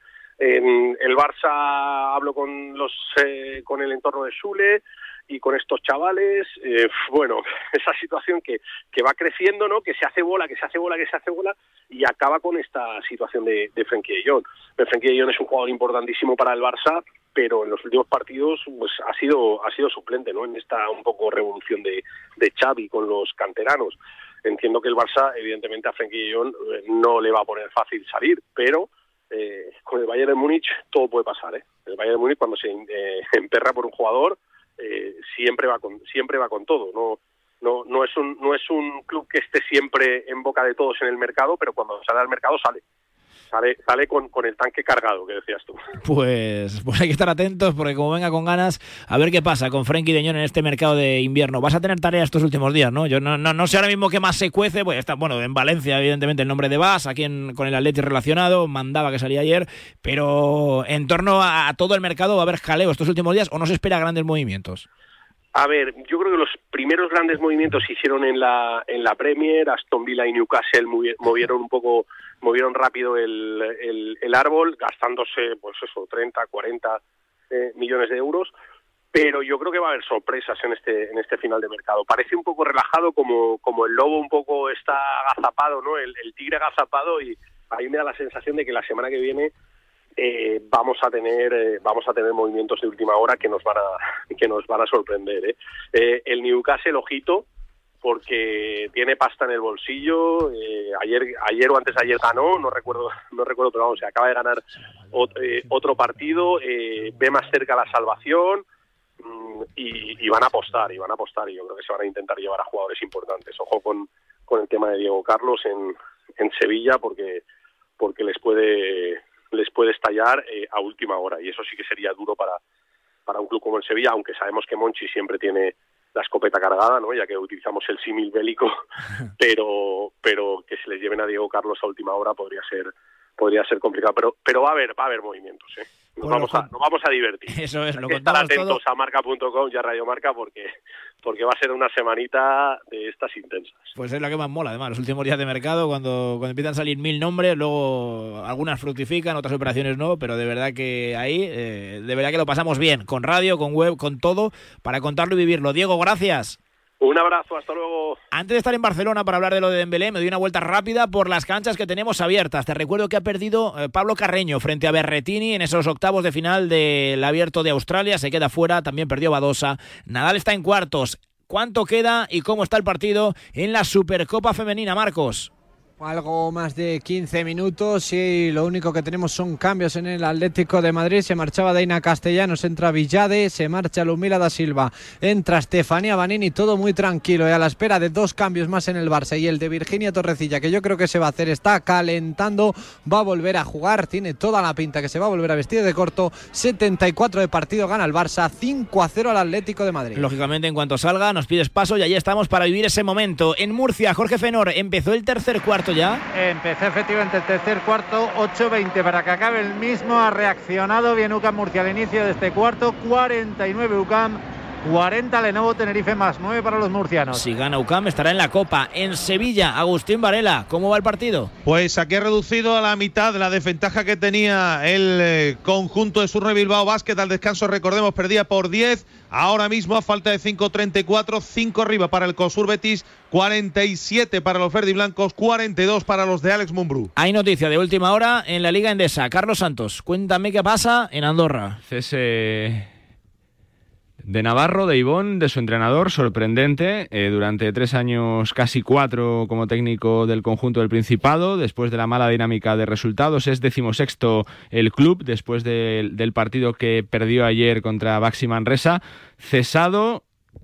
En el Barça habló con los eh, con el entorno de Süle y con estos chavales. Eh, bueno, esa situación que, que va creciendo, ¿no?, que se hace bola, que se hace bola, que se hace bola, y acaba con esta situación de, de Frenkie de Jong. Frenkie de Jong es un jugador importantísimo para el Barça, pero en los últimos partidos pues ha sido ha sido suplente, ¿no?, en esta un poco revolución de, de Xavi con los canteranos. Entiendo que el Barça, evidentemente, a Frenkie de Jong eh, no le va a poner fácil salir, pero eh, con el Bayern de Múnich todo puede pasar, ¿eh? El Bayern de Múnich, cuando se eh, emperra por un jugador, eh, siempre va con siempre va con todo. No no no es un no es un club que esté siempre en boca de todos en el mercado, pero cuando sale al mercado sale. Sale, sale con, con el tanque cargado, que decías tú. Pues, pues hay que estar atentos, porque como venga con ganas, a ver qué pasa con Frenkie de Jong en este mercado de invierno. Vas a tener tarea estos últimos días, ¿no? Yo no, no, no sé ahora mismo qué más se cuece. Pues está, bueno, en Valencia, evidentemente, el nombre de Bas, aquí en, con el Atleti relacionado, mandaba que salía ayer, pero en torno a, a todo el mercado va a haber jaleo estos últimos días, ¿o no se espera grandes movimientos? A ver, yo creo que los primeros grandes movimientos se hicieron en la en la Premier. Aston Villa y Newcastle movieron un poco, movieron rápido el, el, el árbol, gastándose, pues eso, treinta, cuarenta eh, millones de euros. Pero yo creo que va a haber sorpresas en este en este final de mercado. Parece un poco relajado, como como el lobo un poco está agazapado, ¿no? El, el tigre agazapado, y ahí me da la sensación de que la semana que viene Eh, vamos a tener eh, vamos a tener movimientos de última hora que nos van a que nos van a sorprender, ¿eh? Eh, el Newcastle, ojito, porque tiene pasta en el bolsillo. Eh, ayer ayer o antes de ayer ganó, no recuerdo no recuerdo pero vamos, se acaba de ganar otro, eh, otro partido, eh, ve más cerca la salvación, mmm, y, y van a apostar y van a apostar y yo creo que se van a intentar llevar a jugadores importantes. Ojo con con el tema de Diego Carlos en en Sevilla, porque porque les puede les puede estallar eh, a última hora, y eso sí que sería duro para para un club como el Sevilla, aunque sabemos que Monchi siempre tiene la escopeta cargada, ¿no?, ya que utilizamos el símil bélico, pero pero que se les lleven a Diego Carlos a última hora podría ser podría ser complicado, pero pero va a haber va a haber movimientos, ¿eh? Nos, Bueno, vamos, a, nos vamos a divertir. Eso es, lo Hay que estar contamos atentos todo. a marca punto com y a Radio Marca porque, porque va a ser una semanita de estas intensas. Pues es lo que más mola, además, los últimos días de mercado, cuando, cuando empiezan a salir mil nombres, luego algunas fructifican, otras operaciones no, pero de verdad que ahí, eh, de verdad que lo pasamos bien, con radio, con web, con todo, para contarlo y vivirlo. Diego, gracias. Un abrazo, hasta luego. Antes de estar en Barcelona para hablar de lo de Dembélé, me doy una vuelta rápida por las canchas que tenemos abiertas. Te recuerdo que ha perdido eh, Pablo Carreño frente a Berretini en esos octavos de final del Abierto de Australia. Se queda fuera, también perdió Badosa. Nadal está en cuartos. ¿Cuánto queda y cómo está el partido en la Supercopa Femenina, Marcos? Algo más de quince minutos y lo único que tenemos son cambios en el Atlético de Madrid. Se marchaba Deina Castellanos, entra Villade, se marcha Lumila da Silva, entra Estefanía Banini, todo muy tranquilo y a la espera de dos cambios más en el Barça y el de Virginia Torrecilla, que yo creo que se va a hacer, está calentando, va a volver a jugar, tiene toda la pinta que se va a volver a vestir de corto. Setenta y cuatro de partido, gana el Barça, cinco a cero al Atlético de Madrid. Lógicamente, en cuanto salga, nos pides paso y allí estamos para vivir ese momento. En Murcia, Jorge Fenor, empezó el tercer cuarto ya. Empecé efectivamente el tercer cuarto, ocho veinte para que acabe el mismo. Ha reaccionado bien UCAM Murcia al inicio de este cuarto, cuarenta y nueve UCAM, cuarenta Lenovo Tenerife, más nueve para los murcianos. Si gana UCAM estará en la Copa. En Sevilla, Agustín Varela, ¿cómo va el partido? Pues aquí ha reducido a la mitad la desventaja que tenía el eh, conjunto de Surne Bilbao Basket. Al descanso, recordemos, perdía por diez. Ahora mismo, a falta de cinco treinta y cuatro, cinco arriba para el COSUR Betis, cuarenta y siete para los verdiblancos, cuarenta y dos para los de Alex Mumbrú. Hay noticia de última hora en la Liga Endesa. Carlos Santos, cuéntame qué pasa en Andorra. Cese de Navarro, de Ivón, de su entrenador, sorprendente, eh, durante tres años, casi cuatro como técnico del conjunto del Principado, después de la mala dinámica de resultados, es decimosexto el club, después de, del partido que perdió ayer contra Baxi Manresa, cesado,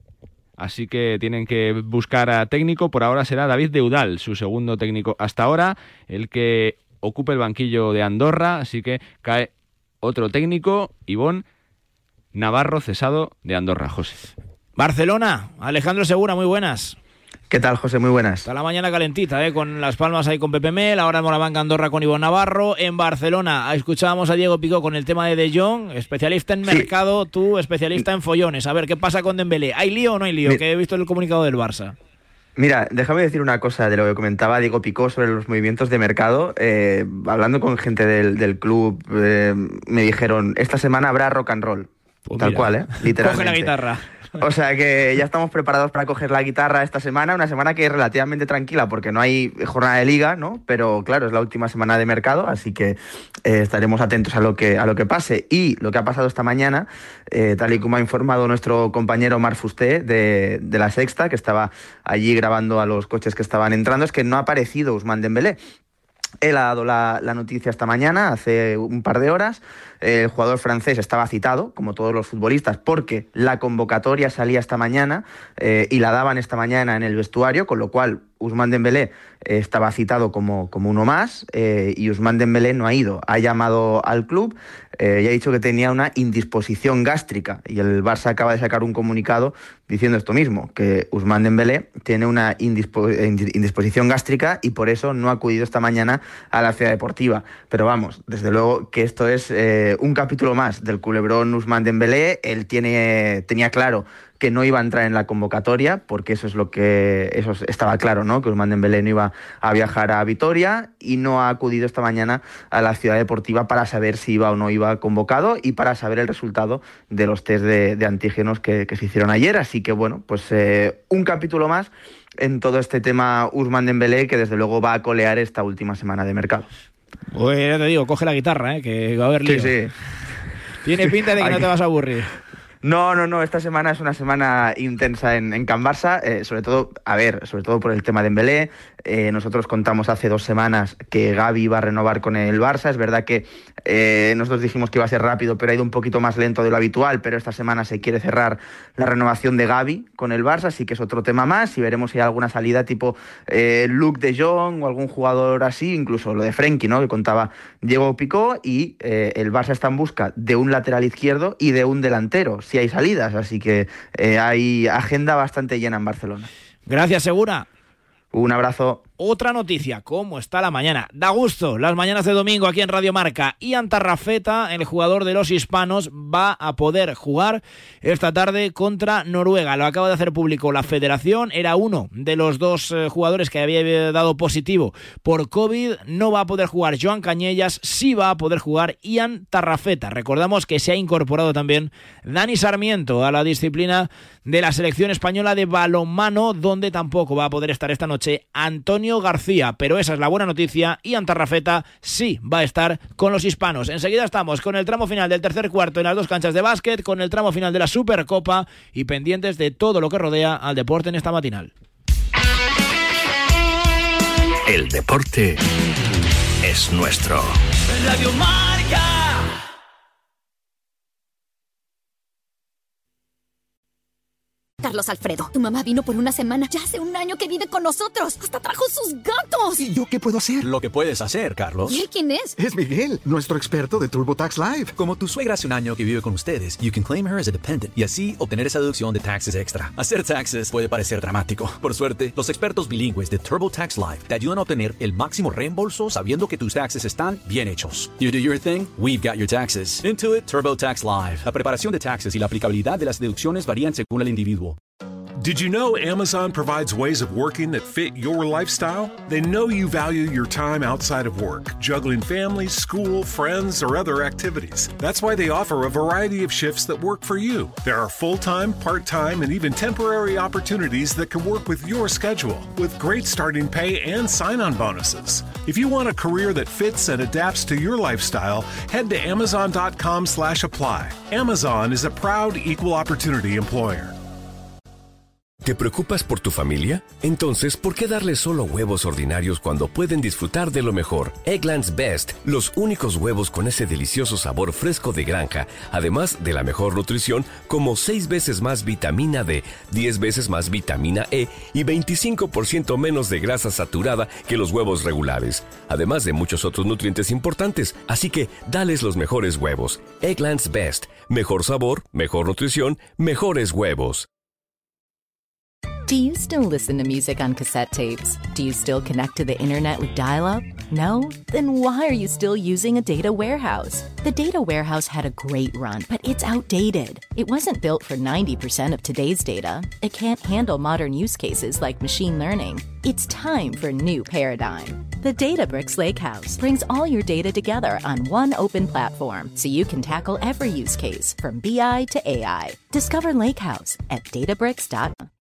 así que tienen que buscar a técnico. Por ahora será David Deudal, su segundo técnico hasta ahora, el que ocupe el banquillo de Andorra, así que cae otro técnico, Ivón Navarro, cesado de Andorra. José. Barcelona, Alejandro Segura, muy buenas. ¿Qué tal, José? Muy buenas. Está la mañana calentita, ¿eh? Con Las Palmas ahí con Pepe Mel, ahora en Morabanca Andorra con Ivón Navarro. En Barcelona escuchábamos a Diego Picó con el tema de De Jong, especialista en mercado, sí. Tú especialista en follones. A ver, ¿qué pasa con Dembélé? ¿Hay lío o no hay lío? Mi... Que he visto el comunicado del Barça. Mira, déjame decir una cosa de lo que comentaba Diego Picó sobre los movimientos de mercado. Eh, hablando con gente del, del club, eh, me dijeron, esta semana habrá rock and roll. Pues tal mira, cual, ¿eh? Literalmente. Coge la guitarra. O sea que ya estamos preparados para coger la guitarra esta semana, una semana que es relativamente tranquila porque no hay jornada de liga, ¿no? Pero claro, es la última semana de mercado, así que eh, estaremos atentos a lo que a lo que pase. Y lo que ha pasado esta mañana, eh, tal y como ha informado nuestro compañero Marc Fusté de, de La Sexta, que estaba allí grabando a los coches que estaban entrando, es que no ha aparecido Ousmane Dembélé. Él ha dado la, la noticia esta mañana, hace un par de horas. El jugador francés estaba citado, como todos los futbolistas, porque la convocatoria salía esta mañana eh, y la daban esta mañana en el vestuario, con lo cual Ousmane Dembélé eh, estaba citado como, como uno más eh, y Ousmane Dembélé no ha ido. Ha llamado al club eh, y ha dicho que tenía una indisposición gástrica y el Barça acaba de sacar un comunicado diciendo esto mismo, que Ousmane Dembélé tiene una indispo- indisposición gástrica y por eso no ha acudido esta mañana a la ciudad deportiva. Pero vamos, desde luego que esto es eh, un capítulo más del culebrón Ousmane Dembélé. Él tiene, tenía claro que no iba a entrar en la convocatoria, porque eso es lo que eso estaba claro, ¿no? Que Ousmane Dembélé no iba a viajar a Vitoria y no ha acudido esta mañana a la ciudad deportiva para saber si iba o no iba convocado y para saber el resultado de los test de, de antígenos que, que se hicieron ayer. Así que bueno, pues eh, un capítulo más en todo este tema Ousmane Dembélé, que desde luego va a colear esta última semana de mercado. Pues ya te digo, coge la guitarra, ¿eh? Que va a haber lío. Sí, sí. Tiene pinta de que no te vas a aburrir. No, no, no, esta semana es una semana intensa en, en Can Barça, eh, sobre todo, a ver, sobre todo por el tema de Dembélé. Eh, nosotros contamos hace dos semanas que Gavi iba a renovar con el Barça. Es verdad que eh, nosotros dijimos que iba a ser rápido, pero ha ido un poquito más lento de lo habitual, pero esta semana se quiere cerrar la renovación de Gavi con el Barça, así que es otro tema más y veremos si hay alguna salida tipo eh, Luke de Jong o algún jugador así, incluso lo de Frenkie, ¿no? Que contaba Diego Picó, y eh, el Barça está en busca de un lateral izquierdo y de un delantero, si hay salidas, así que eh, hay agenda bastante llena en Barcelona. Gracias, Segura. Un abrazo. Otra noticia, ¿cómo está la mañana? Da gusto, las mañanas de domingo aquí en Radio Marca. Ian Tarrafeta, el jugador de los hispanos, va a poder jugar esta tarde contra Noruega. Lo acaba de hacer público la federación, era uno de los dos eh, jugadores que había dado positivo por COVID. No va a poder jugar Joan Cañellas, sí va a poder jugar Ian Tarrafeta. Recordamos que se ha incorporado también Dani Sarmiento a la disciplina de la selección española de balonmano, donde tampoco va a poder estar esta noche Antonio García, pero esa es la buena noticia. Ian Tarrafeta sí va a estar con los hispanos. Enseguida estamos con el tramo final del tercer cuarto en las dos canchas de básquet, con el tramo final de la Supercopa y pendientes de todo lo que rodea al deporte en esta matinal. El deporte es nuestro. Radio Marca. Carlos Alfredo, tu mamá vino por una semana. Ya hace un año que vive con nosotros. Hasta trajo sus gatos. ¿Y yo qué puedo hacer? Lo que puedes hacer, Carlos. ¿Y él quién es? Es Miguel, nuestro experto de TurboTax Live. Como tu suegra hace un año que vive con ustedes, you can claim her as a dependent y así obtener esa deducción de taxes extra. Hacer taxes puede parecer dramático. Por suerte, los expertos bilingües de TurboTax Live te ayudan a obtener el máximo reembolso sabiendo que tus taxes están bien hechos. You do your thing, we've got your taxes. Intuit TurboTax Live. La preparación de taxes y la aplicabilidad de las deducciones varían según el individuo. Did you know Amazon provides ways of working that fit your lifestyle? They know you value your time outside of work, juggling family, school, friends, or other activities. That's why they offer a variety of shifts that work for you. There are full-time, part-time, and even temporary opportunities that can work with your schedule, with great starting pay and sign-on bonuses. If you want a career that fits and adapts to your lifestyle, head to amazon.com slash apply. Amazon is a proud equal opportunity employer. ¿Te preocupas por tu familia? Entonces, ¿por qué darles solo huevos ordinarios cuando pueden disfrutar de lo mejor? Eggland's Best, los únicos huevos con ese delicioso sabor fresco de granja, además de la mejor nutrición, como seis veces más vitamina D, diez veces más vitamina E y veinticinco por ciento menos de grasa saturada que los huevos regulares, además de muchos otros nutrientes importantes. Así que, dales los mejores huevos. Eggland's Best, mejor sabor, mejor nutrición, mejores huevos. Do you still listen to music on cassette tapes? Do you still connect to the internet with dial-up? No? Then why are you still using a data warehouse? The data warehouse had a great run, but it's outdated. It wasn't built for ninety percent of today's data. It can't handle modern use cases like machine learning. It's time for a new paradigm. The Databricks Lakehouse brings all your data together on one open platform so you can tackle every use case from B I to A I. Discover Lakehouse at databricks dot com.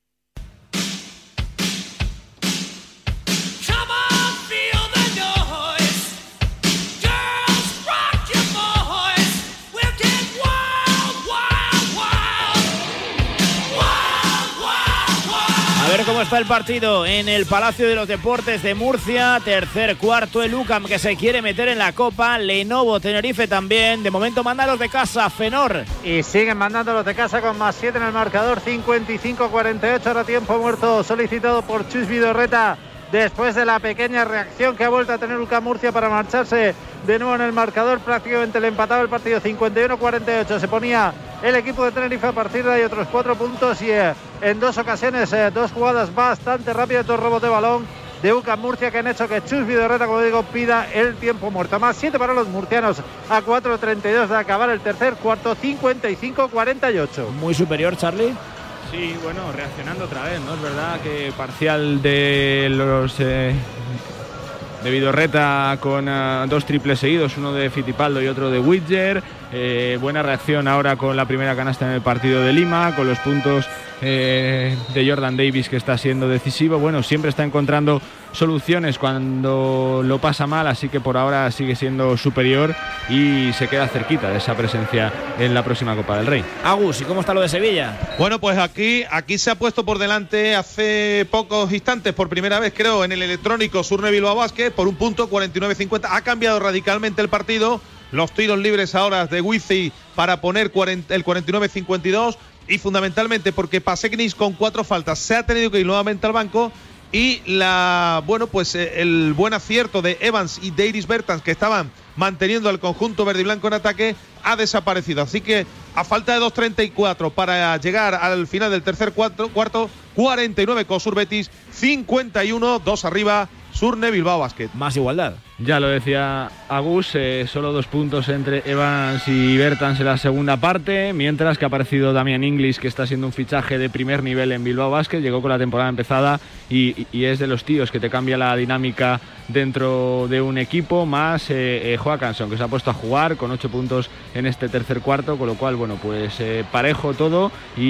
A ver cómo está el partido en el Palacio de los Deportes de Murcia. Tercer cuarto, el U C A M que se quiere meter en la Copa. Lenovo Tenerife también. De momento manda los de casa, Fenor. Y siguen mandando los de casa con más siete en el marcador. cincuenta y cinco a cuarenta y ocho. Ahora tiempo muerto solicitado por Chus Vidorreta, después de la pequeña reacción que ha vuelto a tener U C A M Murcia para marcharse de nuevo en el marcador. Prácticamente le empataba el partido. Cincuenta y uno a cuarenta y ocho. Se ponía el equipo de Tenerife. A partir de ahí otros cuatro puntos y eh, en dos ocasiones, eh, dos jugadas bastante rápidas, dos robos de balón de U C A M Murcia que han hecho que Chus Vidorreta, como digo, pida el tiempo muerto. Más siete para los murcianos a cuatro treinta y dos de acabar el tercer cuarto. Cincuenta y cinco a cuarenta y ocho. Muy superior, Charlie. Sí, bueno, reaccionando otra vez, ¿no? Es verdad que parcial de los eh, de Vidorreta con uh, dos triples seguidos, uno de Fittipaldo y otro de Widger. Eh, buena reacción ahora con la primera canasta en el partido de Lima, con los puntos eh, de Jordan Davis, que está siendo decisivo. Bueno, siempre está encontrando soluciones cuando lo pasa mal, así que por ahora sigue siendo superior y se queda cerquita de esa presencia en la próxima Copa del Rey. Agus, ¿y cómo está lo de Sevilla? Bueno, pues aquí, aquí se ha puesto por delante hace pocos instantes, por primera vez creo, en el electrónico Surne Bilbao Basket, por un punto, cuarenta y nueve cincuenta. Ha cambiado radicalmente el partido. Los tiros libres ahora de Wizzy para poner cuarenta, el cuarenta y nueve cincuenta y dos, y fundamentalmente porque Paseknis con cuatro faltas se ha tenido que ir nuevamente al banco, y la bueno pues el buen acierto de Evans y Deiris Bertans, que estaban manteniendo al conjunto verde y blanco en ataque, ha desaparecido. Así que a falta de dos treinta y cuatro para llegar al final del tercer cuarto, cuarto cuarenta y nueve COSUR Betis, cincuenta y uno, dos arriba Surne Bilbao Basket. Más igualdad. Ya lo decía Agus, eh, solo dos puntos entre Evans y Bertans en la segunda parte, mientras que ha aparecido Damian Inglis, que está siendo un fichaje de primer nivel en Bilbao Basket, llegó con la temporada empezada y, y es de los tíos que te cambia la dinámica dentro de un equipo, más eh, eh, Joakanson, que se ha puesto a jugar con ocho puntos en este tercer cuarto, con lo cual, bueno, pues eh, parejo todo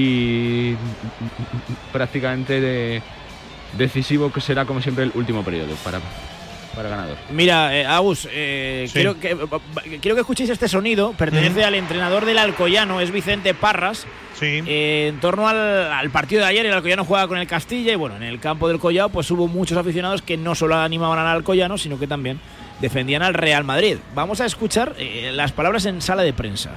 y prácticamente de... decisivo, que será como siempre el último periodo para, para ganador. Mira, eh, Agus, eh, Sí. quiero, que, quiero que escuchéis este sonido. Pertenece mm. al entrenador del Alcoyano, es Vicente Parras. Sí. Eh, en torno al, al partido de ayer, el Alcoyano juega con el Castilla y bueno, en el campo del Collao pues hubo muchos aficionados que no solo animaban al Alcoyano, sino que también defendían al Real Madrid. Vamos a escuchar eh, las palabras en sala de prensa.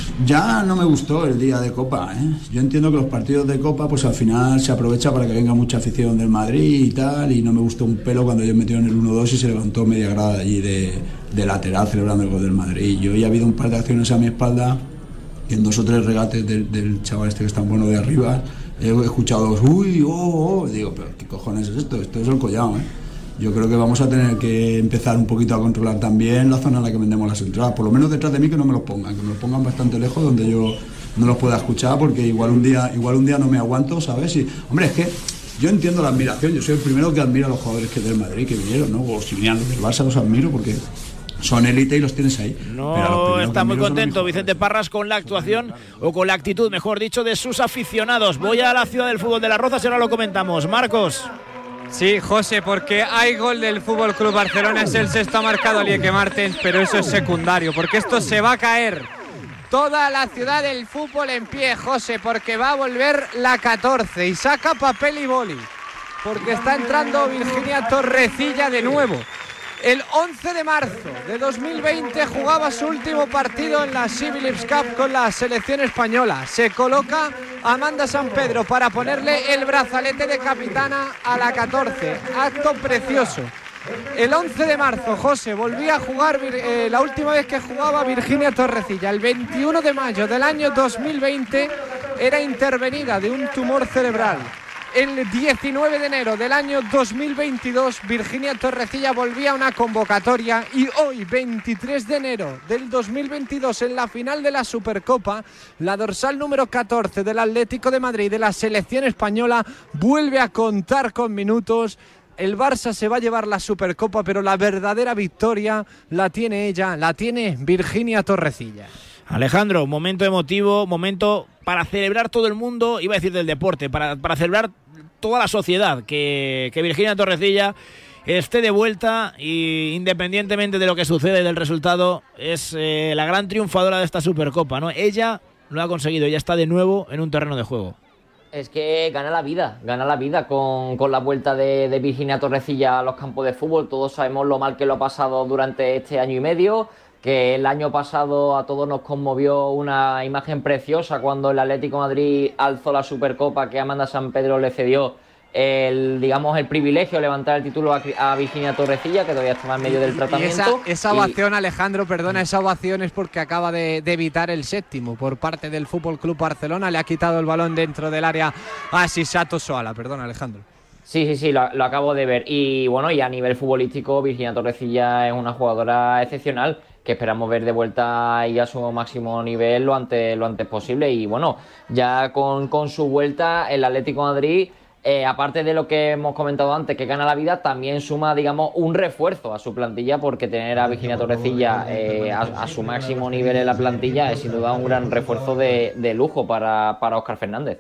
Ya no me gustó el día de Copa, ¿eh? Yo entiendo que los partidos de Copa pues al final se aprovecha para que venga mucha afición del Madrid y tal, y no me gustó un pelo cuando ellos metieron el uno dos y se levantó media grada allí de, de lateral celebrando el gol del Madrid. Yo ya he habido un par de acciones a mi espalda y en dos o tres regates del, del chaval este que está bueno de arriba he escuchado dos, uy, oh, oh, digo, pero ¿qué cojones es esto? Esto es el Collao, ¿eh? Yo creo que vamos a tener que empezar un poquito a controlar también la zona en la que vendemos las entradas, por lo menos detrás de mí, que no me los pongan, que me los pongan bastante lejos donde yo no los pueda escuchar, porque igual un día igual un día no me aguanto, ¿sabes? Y, hombre, es que yo entiendo la admiración, yo soy el primero que admira a los jugadores que del Madrid que vinieron, ¿no? O si vinieron los del Barça, los admiro porque son élite y los tienes ahí. No está muy contento Vicente Parras con la actuación, o con la actitud, mejor dicho, de sus aficionados. Voy a la ciudad del fútbol de Las Rozas y ahora lo comentamos. Marcos. Sí, José, porque hay gol del Fútbol Club Barcelona, es el sexto, ha marcado Lieke Martens, pero eso es secundario, porque esto se va a caer. Toda la ciudad del fútbol en pie, José, porque va a volver la catorce y saca papel y boli, porque está entrando Virginia Torrecilla de nuevo. El once de marzo de dos mil veinte jugaba su último partido en la Sea Phillips Cup con la selección española. Se coloca Amanda San Pedro para ponerle el brazalete de capitana a la catorce. Acto precioso. El once de marzo, José, volvía a jugar eh, la última vez que jugaba Virginia Torrecilla. El veintiuno de mayo del año dos mil veinte era intervenida de un tumor cerebral. El diecinueve de enero del año dos mil veintidós, Virginia Torrecilla volvía a una convocatoria y hoy, veintitrés de enero del dos mil veintidós, en la final de la Supercopa, la dorsal número catorce del Atlético de Madrid de la selección española vuelve a contar con minutos. El Barça se va a llevar la Supercopa, pero la verdadera victoria la tiene ella, la tiene Virginia Torrecilla. Alejandro, momento emotivo, momento para celebrar todo el mundo, iba a decir del deporte, para, para celebrar toda la sociedad, que, que Virginia Torrecilla esté de vuelta y independientemente de lo que sucede del resultado, es eh, la gran triunfadora de esta Supercopa, ¿no? Ella lo ha conseguido, ella está de nuevo en un terreno de juego. Es que gana la vida, gana la vida con, con la vuelta de, de Virginia Torrecilla a los campos de fútbol. Todos sabemos lo mal que lo ha pasado durante este año y medio, que el año pasado a todos nos conmovió una imagen preciosa cuando el Atlético de Madrid alzó la Supercopa, que Amanda San Pedro le cedió el, digamos, el privilegio de levantar el título a, a Virginia Torrecilla, que todavía estaba en medio del tratamiento. Y esa, esa ovación, y... Alejandro, perdona, esa ovación es porque acaba de, de evitar el séptimo por parte del Fútbol Club Barcelona. Le ha quitado el balón dentro del área a Sisato Soala. Perdona, Alejandro. Sí, sí, sí, lo, lo acabo de ver. Y bueno, y a nivel futbolístico, Virginia Torrecilla es una jugadora excepcional, que esperamos ver de vuelta ahí a su máximo nivel lo antes, lo antes posible. Y bueno, ya con, con su vuelta, el Atlético de Madrid, eh, aparte de lo que hemos comentado antes, que gana la vida, también suma, digamos, un refuerzo a su plantilla, porque tener a Virginia Torrecilla eh, a, a su máximo nivel en la plantilla es sin duda un gran refuerzo de, de lujo para, para Óscar Fernández.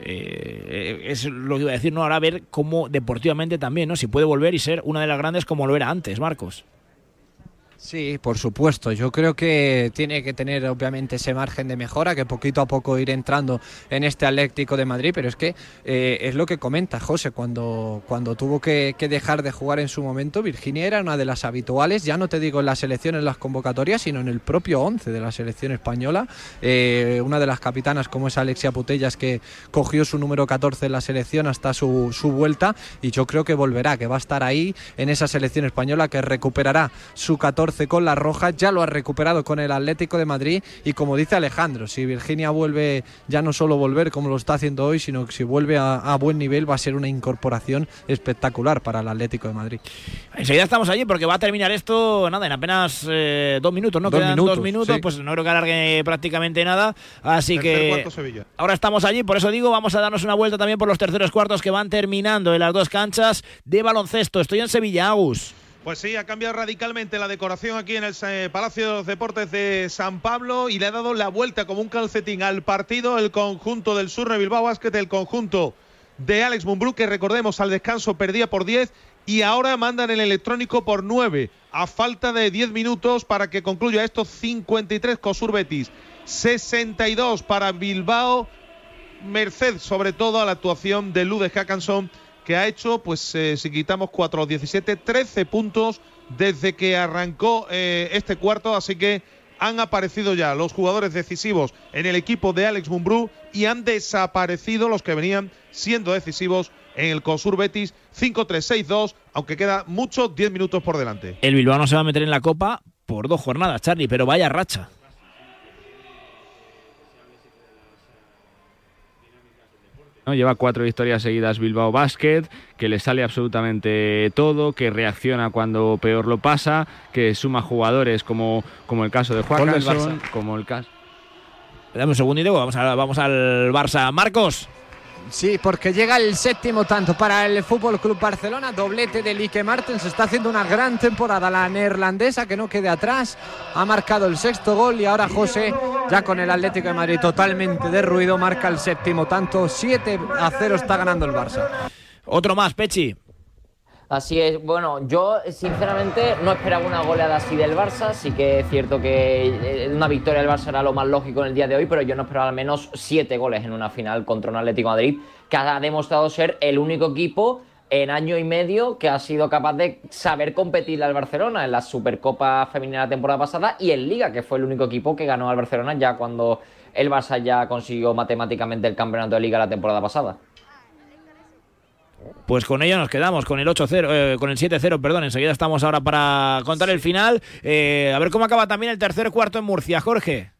Eh, es lo que iba a decir, ¿no? Ahora a ver cómo deportivamente también, ¿no? Si puede volver y ser una de las grandes como lo era antes, Marcos. Sí, por supuesto. Yo creo que tiene que tener obviamente ese margen de mejora, que poquito a poco ir entrando en este Atlético de Madrid, pero es que eh, es lo que comenta José, cuando, cuando tuvo que, que dejar de jugar en su momento, Virginia era una de las habituales, ya no te digo en la selección, en las convocatorias, sino en el propio once de la selección española. Eh, una de las capitanas como es Alexia Putellas, que cogió su número catorce en la selección hasta su, su vuelta, y yo creo que volverá, que va a estar ahí en esa selección española, que recuperará su catorce catorce con la roja, ya lo ha recuperado con el Atlético de Madrid y como dice Alejandro, si Virginia vuelve, ya no solo volver como lo está haciendo hoy, sino que si vuelve a, a buen nivel va a ser una incorporación espectacular para el Atlético de Madrid. Enseguida estamos allí porque va a terminar esto, nada, en apenas eh, dos minutos, ¿no? Dos Quedan minutos, dos minutos, sí. Pues no creo que alargue prácticamente nada, así Tercer que cuarto, Sevilla. Ahora estamos allí, por eso digo, vamos a darnos una vuelta también por los terceros cuartos que van terminando en las dos canchas de baloncesto. Estoy en Sevilla, Agus. Pues sí, ha cambiado radicalmente la decoración aquí en el eh, Palacio de los Deportes de San Pablo y le ha dado la vuelta como un calcetín al partido el conjunto del Surne Bilbao Basket, el conjunto de Alex Mumbrú, que recordemos al descanso perdía por diez y ahora mandan el electrónico por nueve a falta de diez minutos para que concluya esto. Cincuenta y tres COSUR Betis, sesenta y dos para Bilbao, merced sobre todo a la actuación de Ludes Hackanson, que ha hecho, pues eh, si quitamos cuatro, diecisiete, trece puntos desde que arrancó eh, este cuarto, así que han aparecido ya los jugadores decisivos en el equipo de Alex Mumbrú y han desaparecido los que venían siendo decisivos en el COSUR Betis. Cinco tres, seis dos, aunque queda mucho, diez minutos por delante. El Bilbao no se va a meter en la Copa por dos jornadas, Charlie, pero vaya racha. ¿no? Lleva cuatro victorias seguidas Bilbao Basket, que le sale absolutamente todo, que reacciona cuando peor lo pasa, que suma jugadores como, como el caso de Juan Carlson, como el caso... Dame un segundito, vamos, a, vamos al Barça. Marcos. Sí, porque llega el séptimo tanto para el Fútbol Club Barcelona, doblete de Lieke Martens, está haciendo una gran temporada la neerlandesa, que no quede atrás, ha marcado el sexto gol y ahora José, ya con el Atlético de Madrid totalmente derruido, marca el séptimo tanto, siete a cero está ganando el Barça. Otro más, Pechi. Así es, bueno, yo sinceramente no esperaba una goleada así del Barça, sí que es cierto que una victoria del Barça era lo más lógico en el día de hoy, pero yo no esperaba al menos siete goles en una final contra un Atlético de Madrid, que ha demostrado ser el único equipo en año y medio que ha sido capaz de saber competirle al Barcelona en la Supercopa Femenina la temporada pasada y en Liga, que fue el único equipo que ganó al Barcelona ya cuando el Barça ya consiguió matemáticamente el campeonato de Liga la temporada pasada. Pues con ello nos quedamos, con el ocho cero, eh, con el siete cero, perdón. Enseguida estamos ahora para contar el final. Eh, a ver cómo acaba también el tercer cuarto en Murcia, Jorge.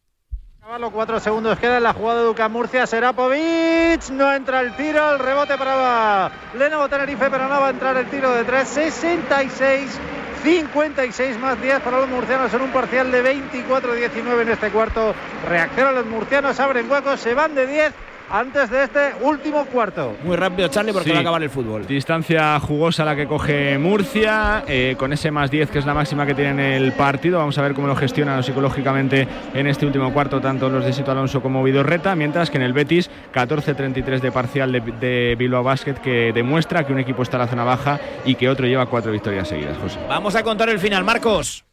Los cuatro segundos quedan la jugada de Ducan Murcia. Serapovic, no entra el tiro, el rebote para Lenovo Tenerife, pero no va a entrar el tiro de tres. sesenta y seis cincuenta y seis más diez para los murcianos en un parcial de veinticuatro diecinueve en este cuarto. Reaccionan los murcianos, abren huecos, se van de diez antes de este último cuarto. Muy rápido, Charlie, porque sí, va a acabar el fútbol. Distancia jugosa la que coge Murcia, eh, con ese más diez que es la máxima que tiene en el partido. Vamos a ver cómo lo gestionan psicológicamente en este último cuarto tanto los de Sito Alonso como Vidorreta, mientras que en el Betis catorce treinta y tres de parcial de, de Bilbao Basket, que demuestra que un equipo está en la zona baja y que otro lleva cuatro victorias seguidas, José. Vamos a contar el final, Marcos.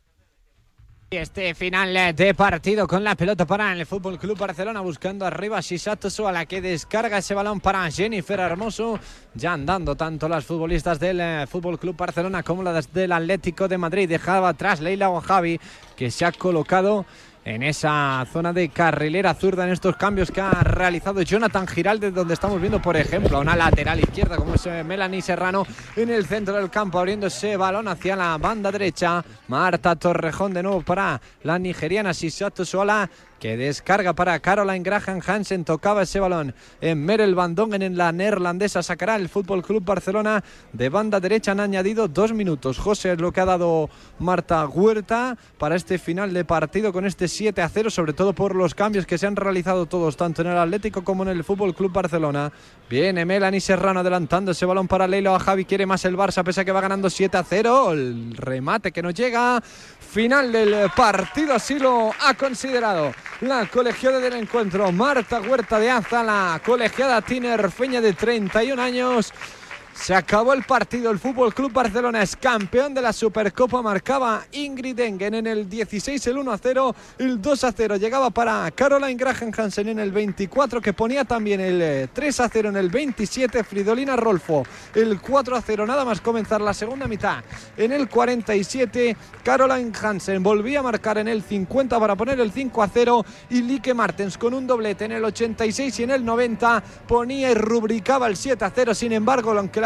Este final de partido con la pelota para el Fútbol Club Barcelona, buscando arriba Shisato, a la que descarga ese balón para Jennifer Hermoso, ya andando tanto las futbolistas del Fútbol Club Barcelona como las del Atlético de Madrid. Dejaba atrás Leila Wahabi, que se ha colocado en esa zona de carrilera zurda en estos cambios que ha realizado Jonathan Giralde, donde estamos viendo, por ejemplo, a una lateral izquierda como es Melanie Serrano en el centro del campo, abriendo ese balón hacia la banda derecha. Marta Torrejón de nuevo para la nigeriana Shisato Soala, que descarga para Caroline Graham Hansen, tocaba ese balón en Merel Van Dongen en la neerlandesa, sacará el Fútbol Club Barcelona de banda derecha. Han añadido dos minutos, José, es lo que ha dado Marta Huerta para este final de partido con este siete a cero, sobre todo por los cambios que se han realizado todos, tanto en el Atlético como en el Fútbol Club Barcelona. Viene Melanie Serrano adelantando ese balón para Leila Wahabi, quiere más el Barça pese a que va ganando siete a cero, el remate que no llega. Final del partido, así lo ha considerado la colegiada del encuentro, Marta Huerta de Aza, la colegiada tinerfeña de treinta y un años. Se acabó el partido, el Fútbol Club Barcelona es campeón de la Supercopa, marcaba Ingrid Engen en el dieciséis el uno a cero, el dos a cero llegaba para Caroline Graham Hansen en el veinticuatro, que ponía también el tres a cero en el veintisiete, Fridolina Rolfo el cuatro a cero, nada más comenzar la segunda mitad en el cuarenta y siete, Caroline Hansen volvía a marcar en el cincuenta para poner el cinco a cero y Lieke Martens con un doblete en el ochenta y seis y en el noventa ponía y rubricaba el siete a cero, sin embargo, aunque la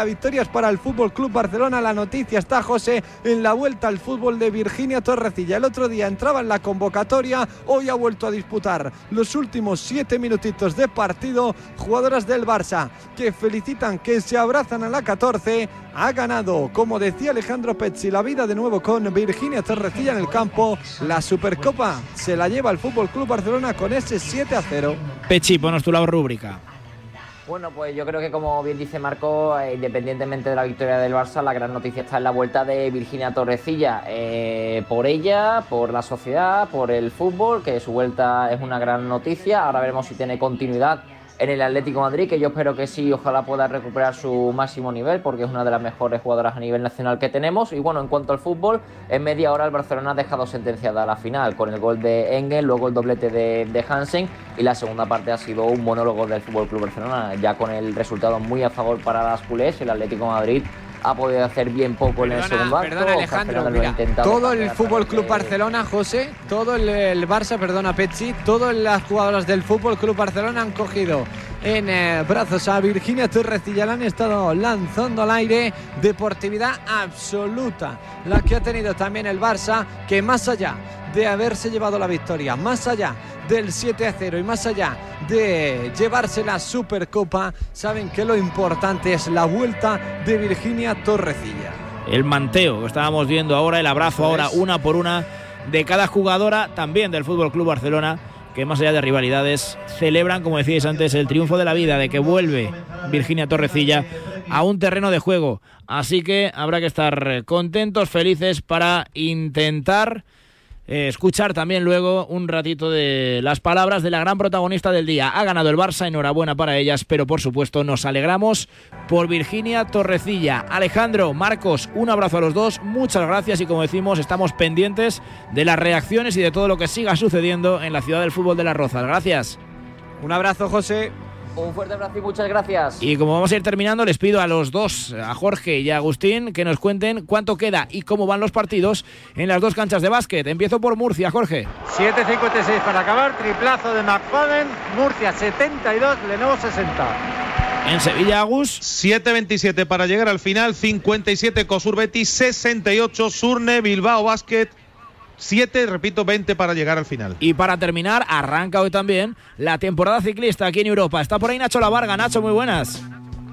la victoria es para el Fútbol Club Barcelona. La noticia está, José, en la vuelta al fútbol de Virginia Torrecilla. El otro día entraba en la convocatoria, hoy ha vuelto a disputar los últimos siete minutitos de partido. Jugadoras del Barça que felicitan, que se abrazan a la catorce. Ha ganado, como decía Alejandro Pezzi, la vida de nuevo con Virginia Torrecilla en el campo. La Supercopa se la lleva el Fútbol Club Barcelona con ese siete a cero. Pezzi, ponos tu la rúbrica. Bueno, pues yo creo que, como bien dice Marco, eh, independientemente de la victoria del Barça, la gran noticia está en la vuelta de Virginia Torrecilla. Eh, por ella, por la sociedad, por el fútbol, que su vuelta es una gran noticia. Ahora veremos si tiene continuidad en el Atlético de Madrid, que yo espero que sí, ojalá pueda recuperar su máximo nivel, porque es una de las mejores jugadoras a nivel nacional que tenemos. Y bueno, en cuanto al fútbol, en media hora el Barcelona ha dejado sentenciada la final, con el gol de Engel, luego el doblete de, de Hansen, y la segunda parte ha sido un monólogo del Fútbol Club Barcelona, ya con el resultado muy a favor para las culés. El Atlético de Madrid ha podido hacer bien poco perdona, en el segundo acto. Perdona, Alejandro, mira, todo el Fútbol Club Barcelona, José, todo el, el Barça, perdona, Pezzi, todas las jugadoras del Fútbol Club Barcelona han cogido en eh, brazos a Virginia Torrecilla, la han estado lanzando al aire. Deportividad absoluta la que ha tenido también el Barça, que más allá de haberse llevado la victoria, más allá del siete a cero y más allá de llevarse la Supercopa, saben que lo importante es la vuelta de Virginia Torrecilla. El manteo que estábamos viendo ahora, el abrazo ahora una por una de cada jugadora también del Fútbol Club Barcelona, que más allá de rivalidades celebran, como decíais antes, el triunfo de la vida, de que vuelve Virginia Torrecilla a un terreno de juego. Así que habrá que estar contentos, felices, para intentar Eh, escuchar también luego un ratito de las palabras de la gran protagonista del día. Ha ganado el Barça, enhorabuena para ellas, pero por supuesto nos alegramos por Virginia Torrecilla. Alejandro, Marcos, un abrazo a los dos, muchas gracias, y como decimos, estamos pendientes de las reacciones y de todo lo que siga sucediendo en la ciudad del fútbol de Las Rozas. Gracias. Un abrazo, José. Un fuerte abrazo y muchas gracias. Y como vamos a ir terminando, les pido a los dos, a Jorge y a Agustín, que nos cuenten cuánto queda y cómo van los partidos en las dos canchas de básquet. Empiezo por Murcia, Jorge. siete cincuenta y seis para acabar, triplazo de McFadden, Murcia setenta y dos, Lenovo sesenta. En Sevilla, Agus. siete veintisiete para llegar al final, cincuenta y siete COSUR Betis, sesenta y ocho Surne Bilbao Basket. siete, repito, veinte para llegar al final. Y para terminar, arranca hoy también la temporada ciclista aquí en Europa. Está por ahí Nacho Lavarga. Nacho, muy buenas.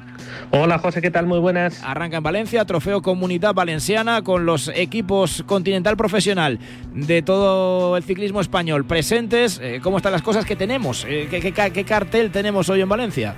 Hola José, ¿qué tal? Muy buenas. Arranca en Valencia, Trofeo Comunidad Valenciana, con los equipos Continental Profesional de todo el ciclismo español presentes. Eh, ¿Cómo están las cosas que tenemos? Eh, ¿qué, qué, ¿Qué cartel tenemos hoy en Valencia?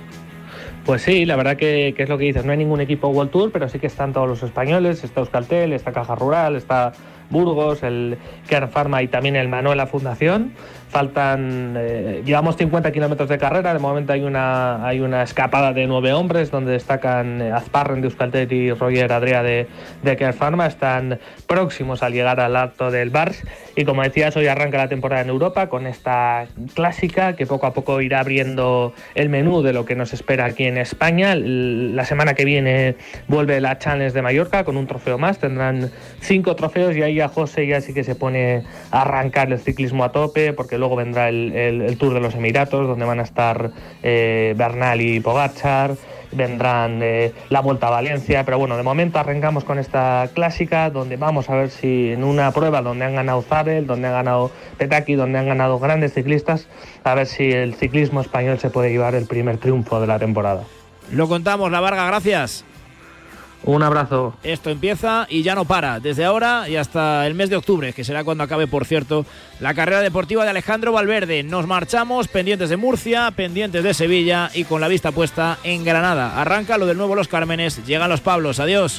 Pues sí, la verdad que, que es lo que dices, no hay ningún equipo World Tour, pero sí que están todos los españoles, está Euskaltel, está Caja Rural, está Burgos, el Kern Pharma y también el Manuela Fundación. Faltan, eh, llevamos cincuenta kilómetros de carrera, de momento hay una hay una escapada de nueve hombres donde destacan eh, Azparren de Euskaltel y Roger Adrea de, de Kern Pharma. Están próximos al llegar al alto del Bars y, como decías, hoy arranca la temporada en Europa con esta clásica que poco a poco irá abriendo el menú de lo que nos espera aquí en España. La semana que viene vuelve la Challenge de Mallorca con un trofeo más, tendrán cinco trofeos y ahí ya José ya sí que se pone a arrancar el ciclismo a tope, porque luego vendrá el, el, el Tour de los Emiratos, donde van a estar eh, Bernal y Pogačar, vendrán eh, la Vuelta a Valencia, pero bueno, de momento arrancamos con esta clásica, donde vamos a ver si en una prueba donde han ganado Zabel, donde han ganado Petaki, donde han ganado grandes ciclistas, a ver si el ciclismo español se puede llevar el primer triunfo de la temporada. Lo contamos, Lavarga, gracias. Un abrazo. Esto empieza y ya no para, desde ahora y hasta el mes de octubre, que será cuando acabe, por cierto, la carrera deportiva de Alejandro Valverde. Nos marchamos pendientes de Murcia, pendientes de Sevilla y con la vista puesta en Granada. Arranca lo del nuevo Los Cármenes, llegan los Pablos, adiós.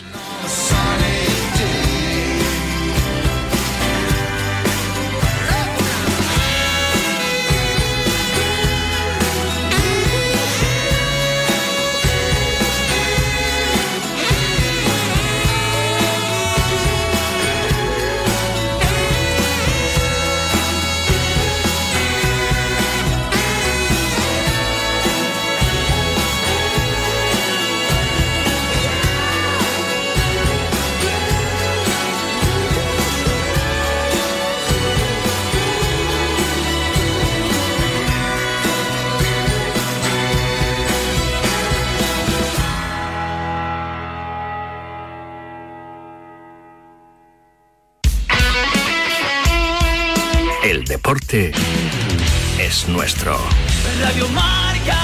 deporte es nuestro. Radio Marca.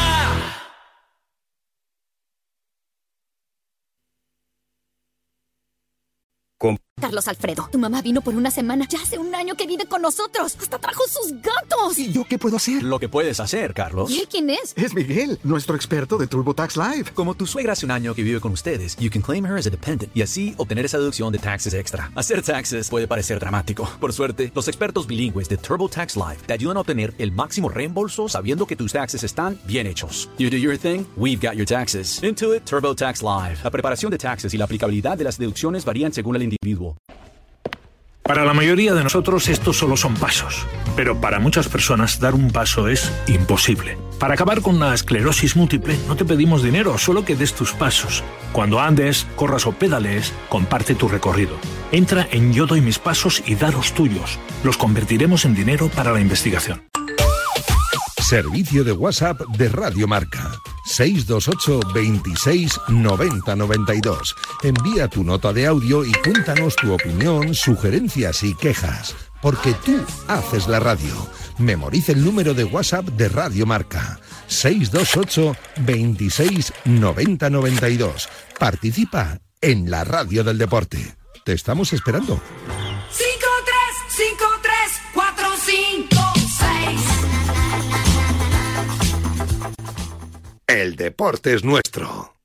Carlos Alfredo, tu mamá vino por una semana. Ya hace un año que vive con nosotros. Hasta trajo sus gatos. ¿Y yo qué puedo hacer? Lo que puedes hacer, Carlos. ¿Y él quién es? Es Miguel, nuestro experto de TurboTax Live. Como tu suegra hace un año que vive con ustedes, you can claim her as a dependent y así obtener esa deducción de taxes extra. Hacer taxes puede parecer dramático. Por suerte, los expertos bilingües de TurboTax Live te ayudan a obtener el máximo reembolso sabiendo que tus taxes están bien hechos. You do your thing, we've got your taxes. Intuit TurboTax Live. La preparación de taxes y la aplicabilidad de las deducciones varían según el individuo. Para la mayoría de nosotros estos solo son pasos, pero para muchas personas dar un paso es imposible. Para acabar con la esclerosis múltiple no te pedimos dinero, solo que des tus pasos. Cuando andes, corras o pedalees, comparte tu recorrido. Entra en Yo doy mis pasos y da los tuyos. Los convertiremos en dinero para la investigación. Servicio de WhatsApp de Radio Marca. seis dos ocho, veintiséis, noventa, noventa y dos. Envía tu nota de audio y cuéntanos tu opinión, sugerencias y quejas. Porque tú haces la radio. Memoriza el número de WhatsApp de Radio Marca. seis dos ocho, veintiséis, noventa, noventa y dos. Participa en la radio del deporte. Te estamos esperando. cinco tres cinco tres cuatro cinco seis. El deporte es nuestro.